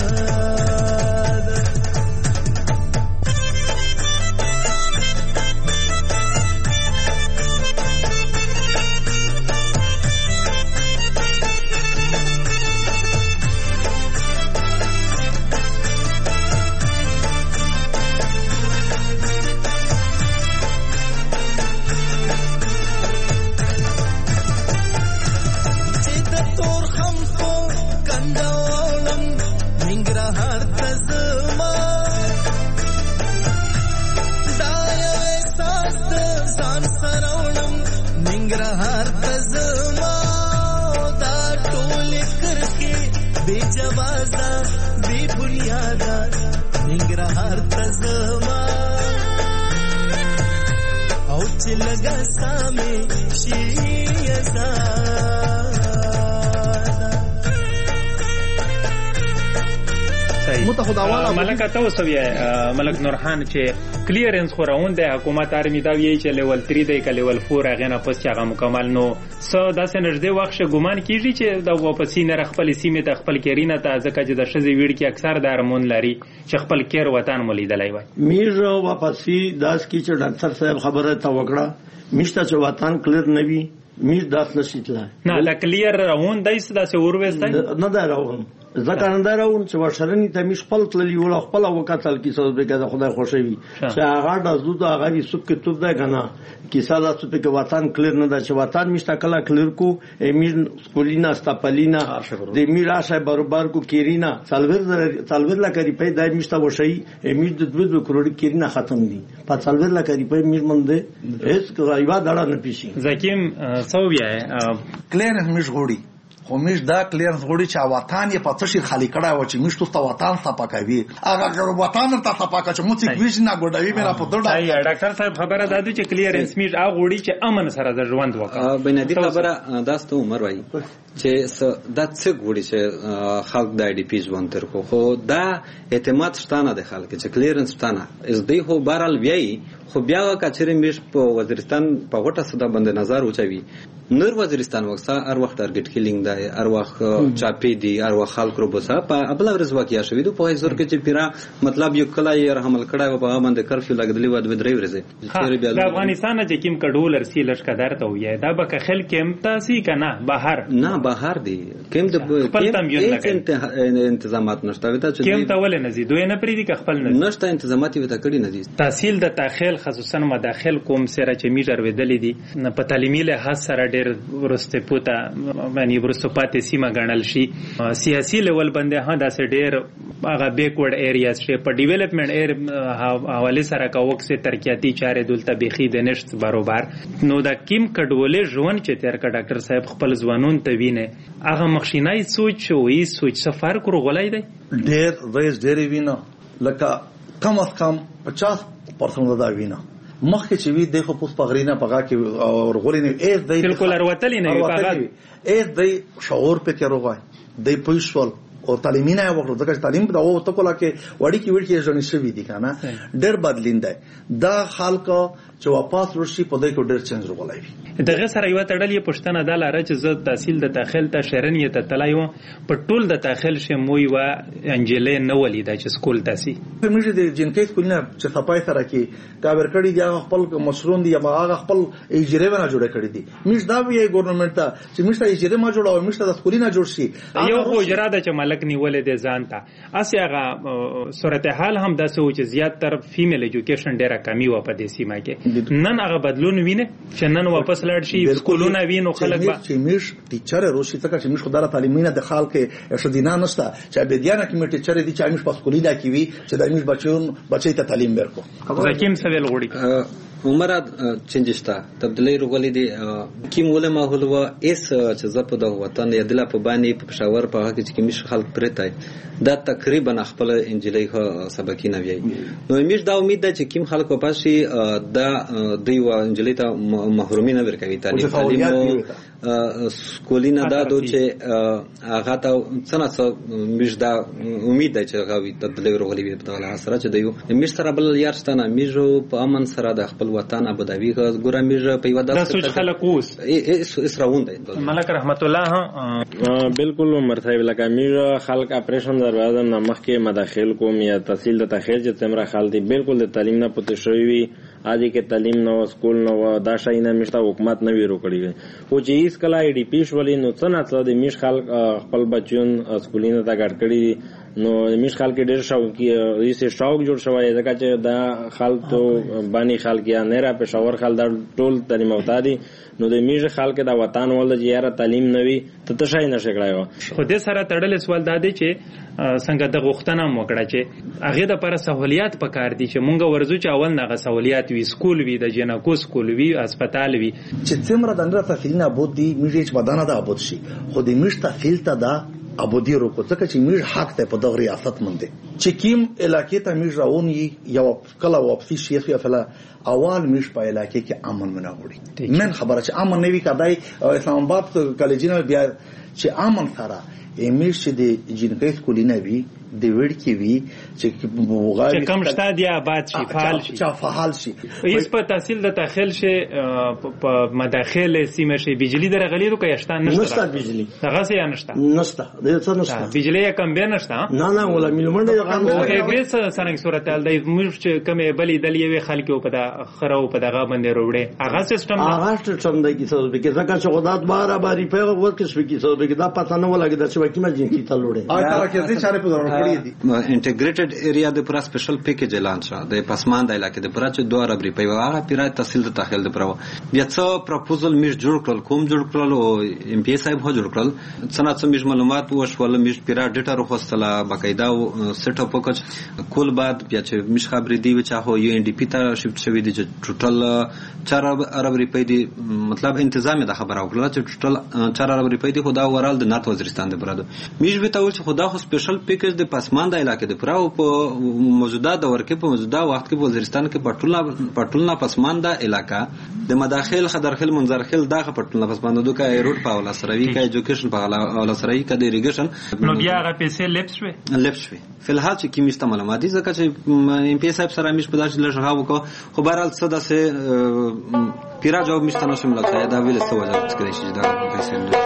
ملک تاسو یې ملک نورخان چې کلیرنس خو راوند د حکومت آرمی دا وی چې لیول تری دی ک لیول فور هغه نه پس هغه مکمل نو سو داسې نږدې وخت شه ګمان کیږي چې د واپسین نه خپل سیمه ته خپل کیرینه ته ځکه چې د شزي ویډ کې اکثر د ارمون لري چې خپل کیر وطن مولیدلای وای میر واپسی داس کی چې ډاکټر صاحب خبره تا وکړه مشته چې وطن کلیر نوي میر داس نشیتله نه لا کلیر راوند دایس داسې اورويستای نه دا راوند ځکه اندراون چې ورشرنی ته مش خپل تللی ول خپل وکاتل کی څه به کده خدای خوشوي چې هغه د زود هغه وی سب کې توپ ده کنه کیسه دا څه په وطن کلیر نه ده چې وطن مشته کلا کلیر کو امیر سکولینا استاپلینا د میراشه برابر کو کیرینا څلور څلور لا کری په دای مشته وشي امیر د دوه کروڑ کیرینا ختم دي په څلور لا کری په میر منده هیڅ کوایوا دړه نه پیشي زکیم سوبیا کلیر مش غوړي خو مش دا کلیرنس غوړي چې وطن یې په تشي خالی کړه و چې مش تو وطن صفاکوي هغه وطن ته صفاکه چې موږ څه ویژ نه غوډوي میرا په دړه ای ډاکټر صاحب خبره ده چې کلیرنس مش هغه غوړي چې امن سره د ژوند وکړه بنادي خبره داسته عمر وای چې دا څه غوړي چې خلک د ای ډی پی ژوند تر خو دا اعتماد شتانه د خلک چې کلیرنس شتانه از دی خو بهرال وی خو بیا کچره مش په وزیرستان په وټه صدا بند نظر اوچوي نور وزیرستان وکسا ار وخت ټارګټ کیلینګ دی ار وخت چاپی دی ار وخت خلک رو بوسا په ابل ورځ واقعیا شوی دو په زور کې چې پیرا مطلب یو کله یې حمل کړای و په باندې کرفیو لګدلی و د درې ورځې د افغانستان چې کیم کډول ارسی لشکدار ته وي دا به خل کیم تاسي کنه بهر نه بهر دی کیم د انتظامات نشته وتا چې کیم ته ولې نزي دوی نه پری دي خپل نه نشته انتظامات وتا کړی نه دي تحصیل د تاخیل خصوصا مداخل کوم سره چې میټر ودلې دي نه په تعلیمي له سره ډېر ورسته پوتا باندې ورسته پاتې سیمه ګڼل شي سیاسي لیول باندې ها داسې ډېر هغه بیکورډ ایریاز شي په ډیولپمنٹ ایر حواله سره کا وکسه ترقیاتی چارې دلته بيخي د نشټ برابر نو دا کیم کډولې ژوند چې تیر کا ډاکټر صاحب خپل ځوانون ته ویني هغه مخشینای سوچ وي سوچ سفر کړو غلای دی ډېر وایز ډېر ویني لکه کم از کم پچاس پرسنټ دا ویني مخکې چې وی د خو پوس پغرینا پغا کې او غولې نه ایز دی بالکل اروتلی نه پغا ایز دی شعور په کې روغای دی پوښول او تعلیمي نه وکړو ځکه تعلیم دا او ته کولا کې وړي کې وړي کې ځنې شوی دي کنه ډېر بدلین دی دا خلک چې واپس ورشي په دې کې ډېر چینج راغلی دغه سره یو تړلې پښتنه د لاره چې زه تحصیل د تاخیل ته شرنیه ته تلایو په ټول د تاخیل شموي و انجلې نو ولیدا چې سکول تاسي موږ د جنکې سکول نه چې صفای سره کې کاور کړی دی خپل مشرون دی هغه خپل اجرې ونه جوړ کړی دي موږ دا وی ګورنمنت ته چې موږ ته اجرې ما جوړاو موږ ته سکول نه جوړ شي یو خو اجرا د چې ملک نیولې د ځان ته اسی هغه صورتحال هم داسې و چې زیات تر فیمیل ایجوکیشن ډیره کمی و په دې سیمه کې نن هغه بدلون ویني چې نن واپس لاړ شي سکولونه وینو خلک به چې موږ ټیچر روشي څنګه چې موږ خدای تعلیمینه د خال کې شدینا نشته چې به دیانه کې ټیچر دي چې موږ په سکولي دا کې وي چې د موږ بچون بچی ته تعلیم ورکو زکیم سویل غوړي عمره چنجشتا تبدیلی رغولې دي کیم ول ماحول و اس چې زپ د وطن یدلا په باندې په پښاور په هغه کې کمیش خلک پرتای دا تقریبا خپل انجلۍ خو سبقینه وی نو میش دا امید ده چې کیم خلک په پاسي دا دوی و انجلۍ ته محرومینه ورکوي تعلیم سکولینه دا دو چې هغه ته څنګه میش دا امید ده چې هغه تبدیلی رغولې په دغه سره چې دیو میش سره بل یار ستانه میجو په امن سره د خپل وطن ابوداوی ګورم میجه په یو د سوچ خلک اوس اسراون دی ملک رحمت الله بالکل مرتبه لکه میجه خلک اپریشن دروازه نمخ کې مداخل کوم یا تحصیل د تخیل چې تمره خالتي بالکل د تعلیم نه پته شوی آدی کې تعلیم نو سکول نو دا شای نه مشته حکومت نه ویرو کړی او چې اس کلا ای ډی پی شولې نو څنګه څه د میش خلک خپل بچون سکولینه تا ګډ کړی نو میش خلک ډېر شاو کې ریسه شاوک جوړ شوی ځکه چې دا خلک ته باندې خلک یا نه را په شاور خل دا ټول تعلیم اوتا دي نو د میش خلک دا وطن ول چې یاره تعلیم نوي ته ته شای نشه کړایو خو دې سره تړل سوال دا دی چې څنګه د غوښتنه موکړه چې هغه د پر سہولیات پکار دي چې مونږ ورزو چې اول نه غ سہولیات وی سکول وی د جنکو سکول وی هسپتال وی چې څومره د اندر تفصیل نه بود دي میش بدانه دا بود شي خو د میش تفصیل ته دا ابودی روکو ځکه چې میش حق ته په دغه ریاست مونږ دي چې کیم علاقې ته میش راونی یو کله واپسی شي خو فلا اول میش په علاقې کې امن منه وړي من خبره چې امن نوي کدای اسلام آباد کالجینه بیا چې امن سره میش چې د جنکې سکولینه وی د وړ کې وی چې وګړي کم شته دی آباد شي فعال شي چې فعال شي هیڅ په تحصیل د تخیل شي په مداخله سیمه شي بجلی درغلی رو کې شته نشته نشته بجلی هغه څه نشته نشته د څه نشته بجلی کم به نشته نه نه ولا ملمنده یو کم او ایبس څنګه صورتحال دی موږ چې کمه بلی دلی وی خلکو په د خرو په دغه باندې وروړي هغه سیستم هغه سیستم دی چې څه به کې ځکه چې خدات بار باری په وخت کې څه کې څه به دا پته نه ولګي چې وکیل مجلس کې تلوړي آ تا کې دې چاره په ضرورت انټیګریټډ ایریا د پورا سپیشل پیکیج اعلان شو د پسمان د علاقې د پورا چې دوه ربري په هغه پیرا تحصیل د تخیل د پرو بیا څو پروپوزل میش جوړ کړل کوم جوړ کړل او ام پی صاحب هو جوړ کړل څنګه میش معلومات وشول میش پیرا ډیټا روخصله باقاعده سیټ اپ وکړ کول بعد بیا چې میش خبرې دی چې هو یو ان ډی پی ته شفت شوی دی چې ټوټل چار ارب روپۍ دی مطلب تنظیم د خبره وکړه چې ټوټل چار ارب روپۍ دی خدا اورال د نارت وزیرستان د پرادو میش به ته چې خدا خو سپیشل پیکیج د چې پسمانده علاقې د پراو په موجوده دور کې په موجوده وخت کې وزیرستان کې پټولنا پټولنا پسمانده علاقې د مداخل خدرخل منظرخل دغه پټولنا پسمانده دوکه روټ په ولا سروي کې ایجوکیشن په ولا سروي کې د ایریګیشن نو بیا هغه پیسې لپس وي لپس وي فلحال چې کی مشته معلومات دي ځکه چې ام پی صاحب سره مش په داسې لږه وکړو خو بهرحال څه داسې پیرا جواب مشته نشم لکه دا ویل څه وجه څه شي دا پیسې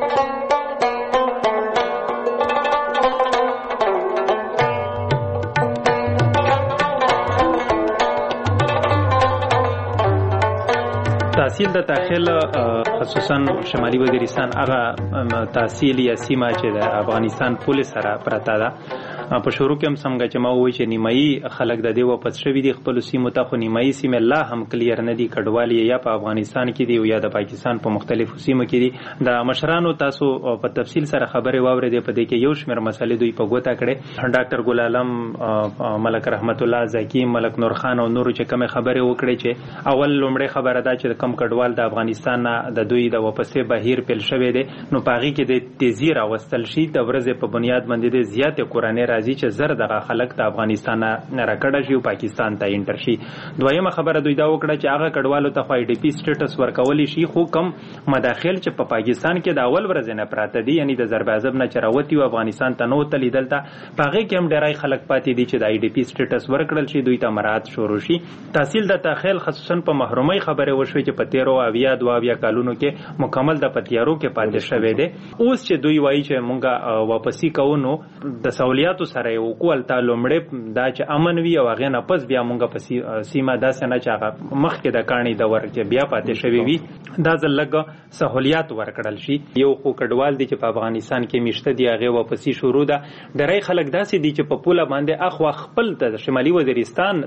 تحصیل د تاخیل خصوصا شمالي وزیرستان هغه تحصیل یا سیمه چې د افغانستان پولیس سره پراته ده په شروع کې هم څنګه چې ما وایي چې نیمایي خلک د دې واپس شوي دي خپل سیمو ته خو نیمایي سیمه لا هم کلیر نه دي کډوالي یا په افغانستان کې دي او یا د پاکستان په مختلفو سیمو کې دي د مشرانو تاسو په تفصیل سره خبرې واورېدې په دې کې یو شمېر مسلې دوی په ګوته کړې ډاکټر ګل عالم ملک رحمت الله زکی ملک نور خان او نور چې کوم خبرې وکړي چې اول لومړی خبره ده چې کم کډوال د افغانستان نه د دوی د واپسې بهیر پیل شوی دی نو پاغي کې د تیزی راوستل شي د ورځې په بنیاد باندې د زیاتې قرانه راځي چې زر دغه خلک د افغانستان نه راکړه شي او پاکستان ته انټر شي دویمه خبره دوی دا وکړه چې هغه کډوالو ته آی ډی پی سټیټس ورکول شي خو کم مداخل چې په پاکستان کې د اول ورځې نه پراته دي یعنی د ضربازب نه چروتی او افغانستان ته نو تل دلته پاغي کې هم ډیرای خلک پاتې دي چې د آی ډی پی سټیټس ورکړل شي دوی ته مراد شروع شي تحصیل د تاخیل خصوصا په محرومي خبره وشوي چې په تیرو اویا دوا اویا کالونو کې مکمل د پتیارو کې پاتې شوی دی اوس چې دوی وایي چې مونږه واپسی کوو نو د سہولیاتو سره یو کول تا لومړی دا چې امن وي او هغه نه پس بیا مونږه په سیمه داسې نه چې مخکې د کاڼي د ورکه بیا پاتې شوی وي دا ځلګه سہولیات ورکړل شي یو خو کډوال دي چې په افغانستان کې مشته دی هغه واپسی شروع ده ډېرای خلک داسې دي چې په پوله باندې اخوا خپل د شمالي وزیرستان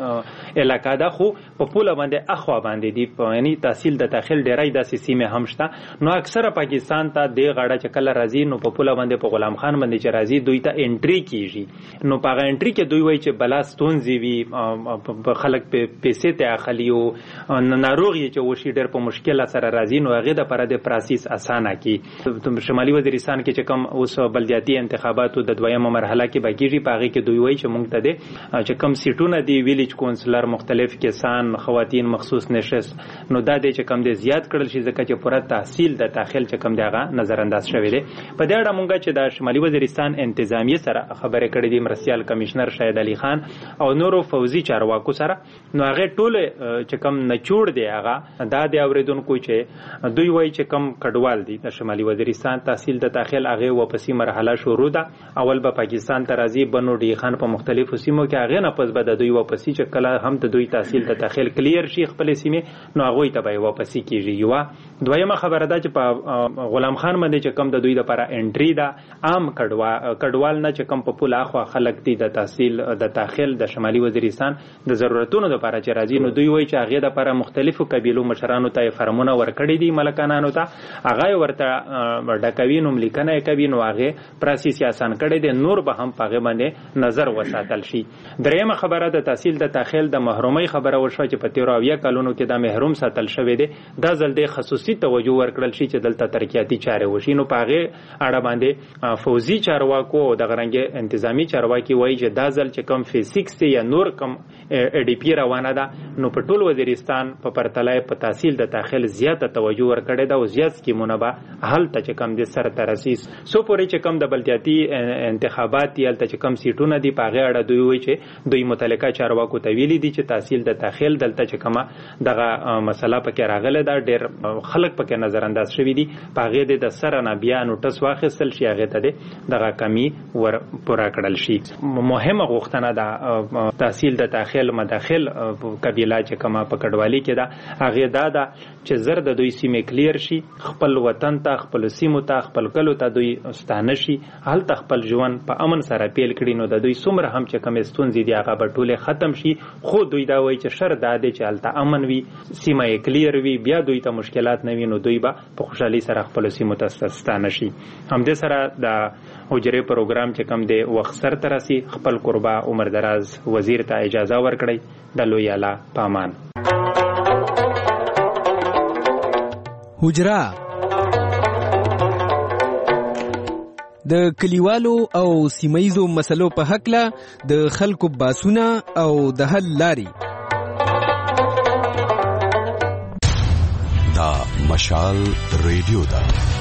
علاقې ده خو په پوله باندې اخوا باندې دي یعنی تحصیل د داخل ډیرای داسې سیمه هم شته نو اکثره پاکستان ته د غاړه چې کله راځي نو په پوله باندې په غلام خان باندې چې راځي دوی ته انټری کیږي نو په هغه انټری کې دوی وایي چې بلاستون زیوی په خلک په پیسې ته اخلي او ناروغي چې وشي ډېر په مشکل سره راځي نو هغه د پر د پروسس اسانه کی شمالي وزیرستان کې چې کوم اوس بلدیاتي انتخاباتو د دویمه مرحله کې باقیږي په هغه کې دوی وایي چې موږ ته د چې کوم سیټونه دی ویلیج کونسلر مختلف کسان خواتین مخصوص نشست نو دا د چې کوم د زیات کړل شي ځکه چې پوره تحصیل د داخل چې کوم دغه نظر انداز شوی دی په دې اړه مونږ چې د شمالي وزیرستان انتظامیه سره خبرې کړې دي مرسیال کمشنر شاهد علي خان او نورو فوزي چارواکو سره نو هغه ټول چې کوم نچوړ دی هغه دا د اوریدونکو چې دوی وایي چې کوم کډوال دي د شمالي وزیرستان تحصیل د داخل هغه واپسی مرحله شروع ده اول به پاکستان ته راځي بنو ډی خان په مختلفو سیمو کې هغه نه پس به د دوی واپسی چې کله هم د دوی تحصیل د داخل کلیر شي خپل سیمه نو هغه ته به واپسی کیږي یو دویمه خبره ده چې په غلام خان باندې چې کم د دوی لپاره انټری ده عام کډوا کډوال نه چې کم په پوله اخوا خلک دي د تحصیل د داخل د شمالي وزیرستان د ضرورتونو لپاره چې راځي نو دوی وایي چې هغه د لپاره مختلفو قبیلو مشرانو ته فرمونه ورکړي دي ملکانانو ته هغه ورته ډکوي نو ملکنه کوي نو هغه پروسس آسان کړي دي نور به هم پاغه باندې نظر وساتل شي دریمه خبره د تحصیل د داخل د محرومي خبره وشو چې په تیرو اویا کالونو کې د محروم ساتل شوی دی دا ځل د خصوصي توجه ورکړل شي چې دلته ترقیاتي چارې وشي نو پاغه اړه باندې فوزي چارواکو د غرنګ انتظامی چارواکي وایي چې دا ځل چې کم فزیکس یا نور کم ا ډی پی روانه ده نو په ټول وزیرستان په پرتلای په تحصیل د داخل زیاته توجه ورکړي دا او زیات سکیمونه به حل ته چې کم د سر ترسیس سو پورې چې کم د بلدیاتي انتخابات یا ته چې کم سیټونه دي پاغه اړه دوی وایي چې دوی متعلقه چارواکو ته ویلي دي چې تحصیل د داخل دلته چې کما دغه مسله پکې راغله دا ډېر خلک پکې نظر انداز شوی دي پاغه د سره نه بیا نوټس واخیستل شي هغه ته دغه کمی ور پورا کړل شي مهمه غوښتنه ده تحصیل د داخل مداخل قبیله چې کما پکړوالي کې ده هغه دا ده چې زر د دوی سیمه کلیر شي خپل وطن ته خپل سیمو ته خپل کلو ته دوی ستانه شي حال ته خپل ژوند په امن سره پیل کړي نو د دوی څومره هم چې کم ستونزې دي هغه به ټوله ختم شي خو دوی دا وایي چې شر دا دی چې حالته امن وي سیمه کلیر وي بیا دوی ته مشکلات نه وي نو دوی به په خوشحالي سره خپل سیمو ته ستانه شي همدې سره د حجره پروګرام چې کم دی وخت سر ترسي خپل قربا عمر دراز وزیر ته اجازه ورکړي د لوی اعلی پامان حجره د کلیوالو او سیمایزو مسلو په حق له د خلکو باسونه او د حل لاري. دا مشال ریډیو ده.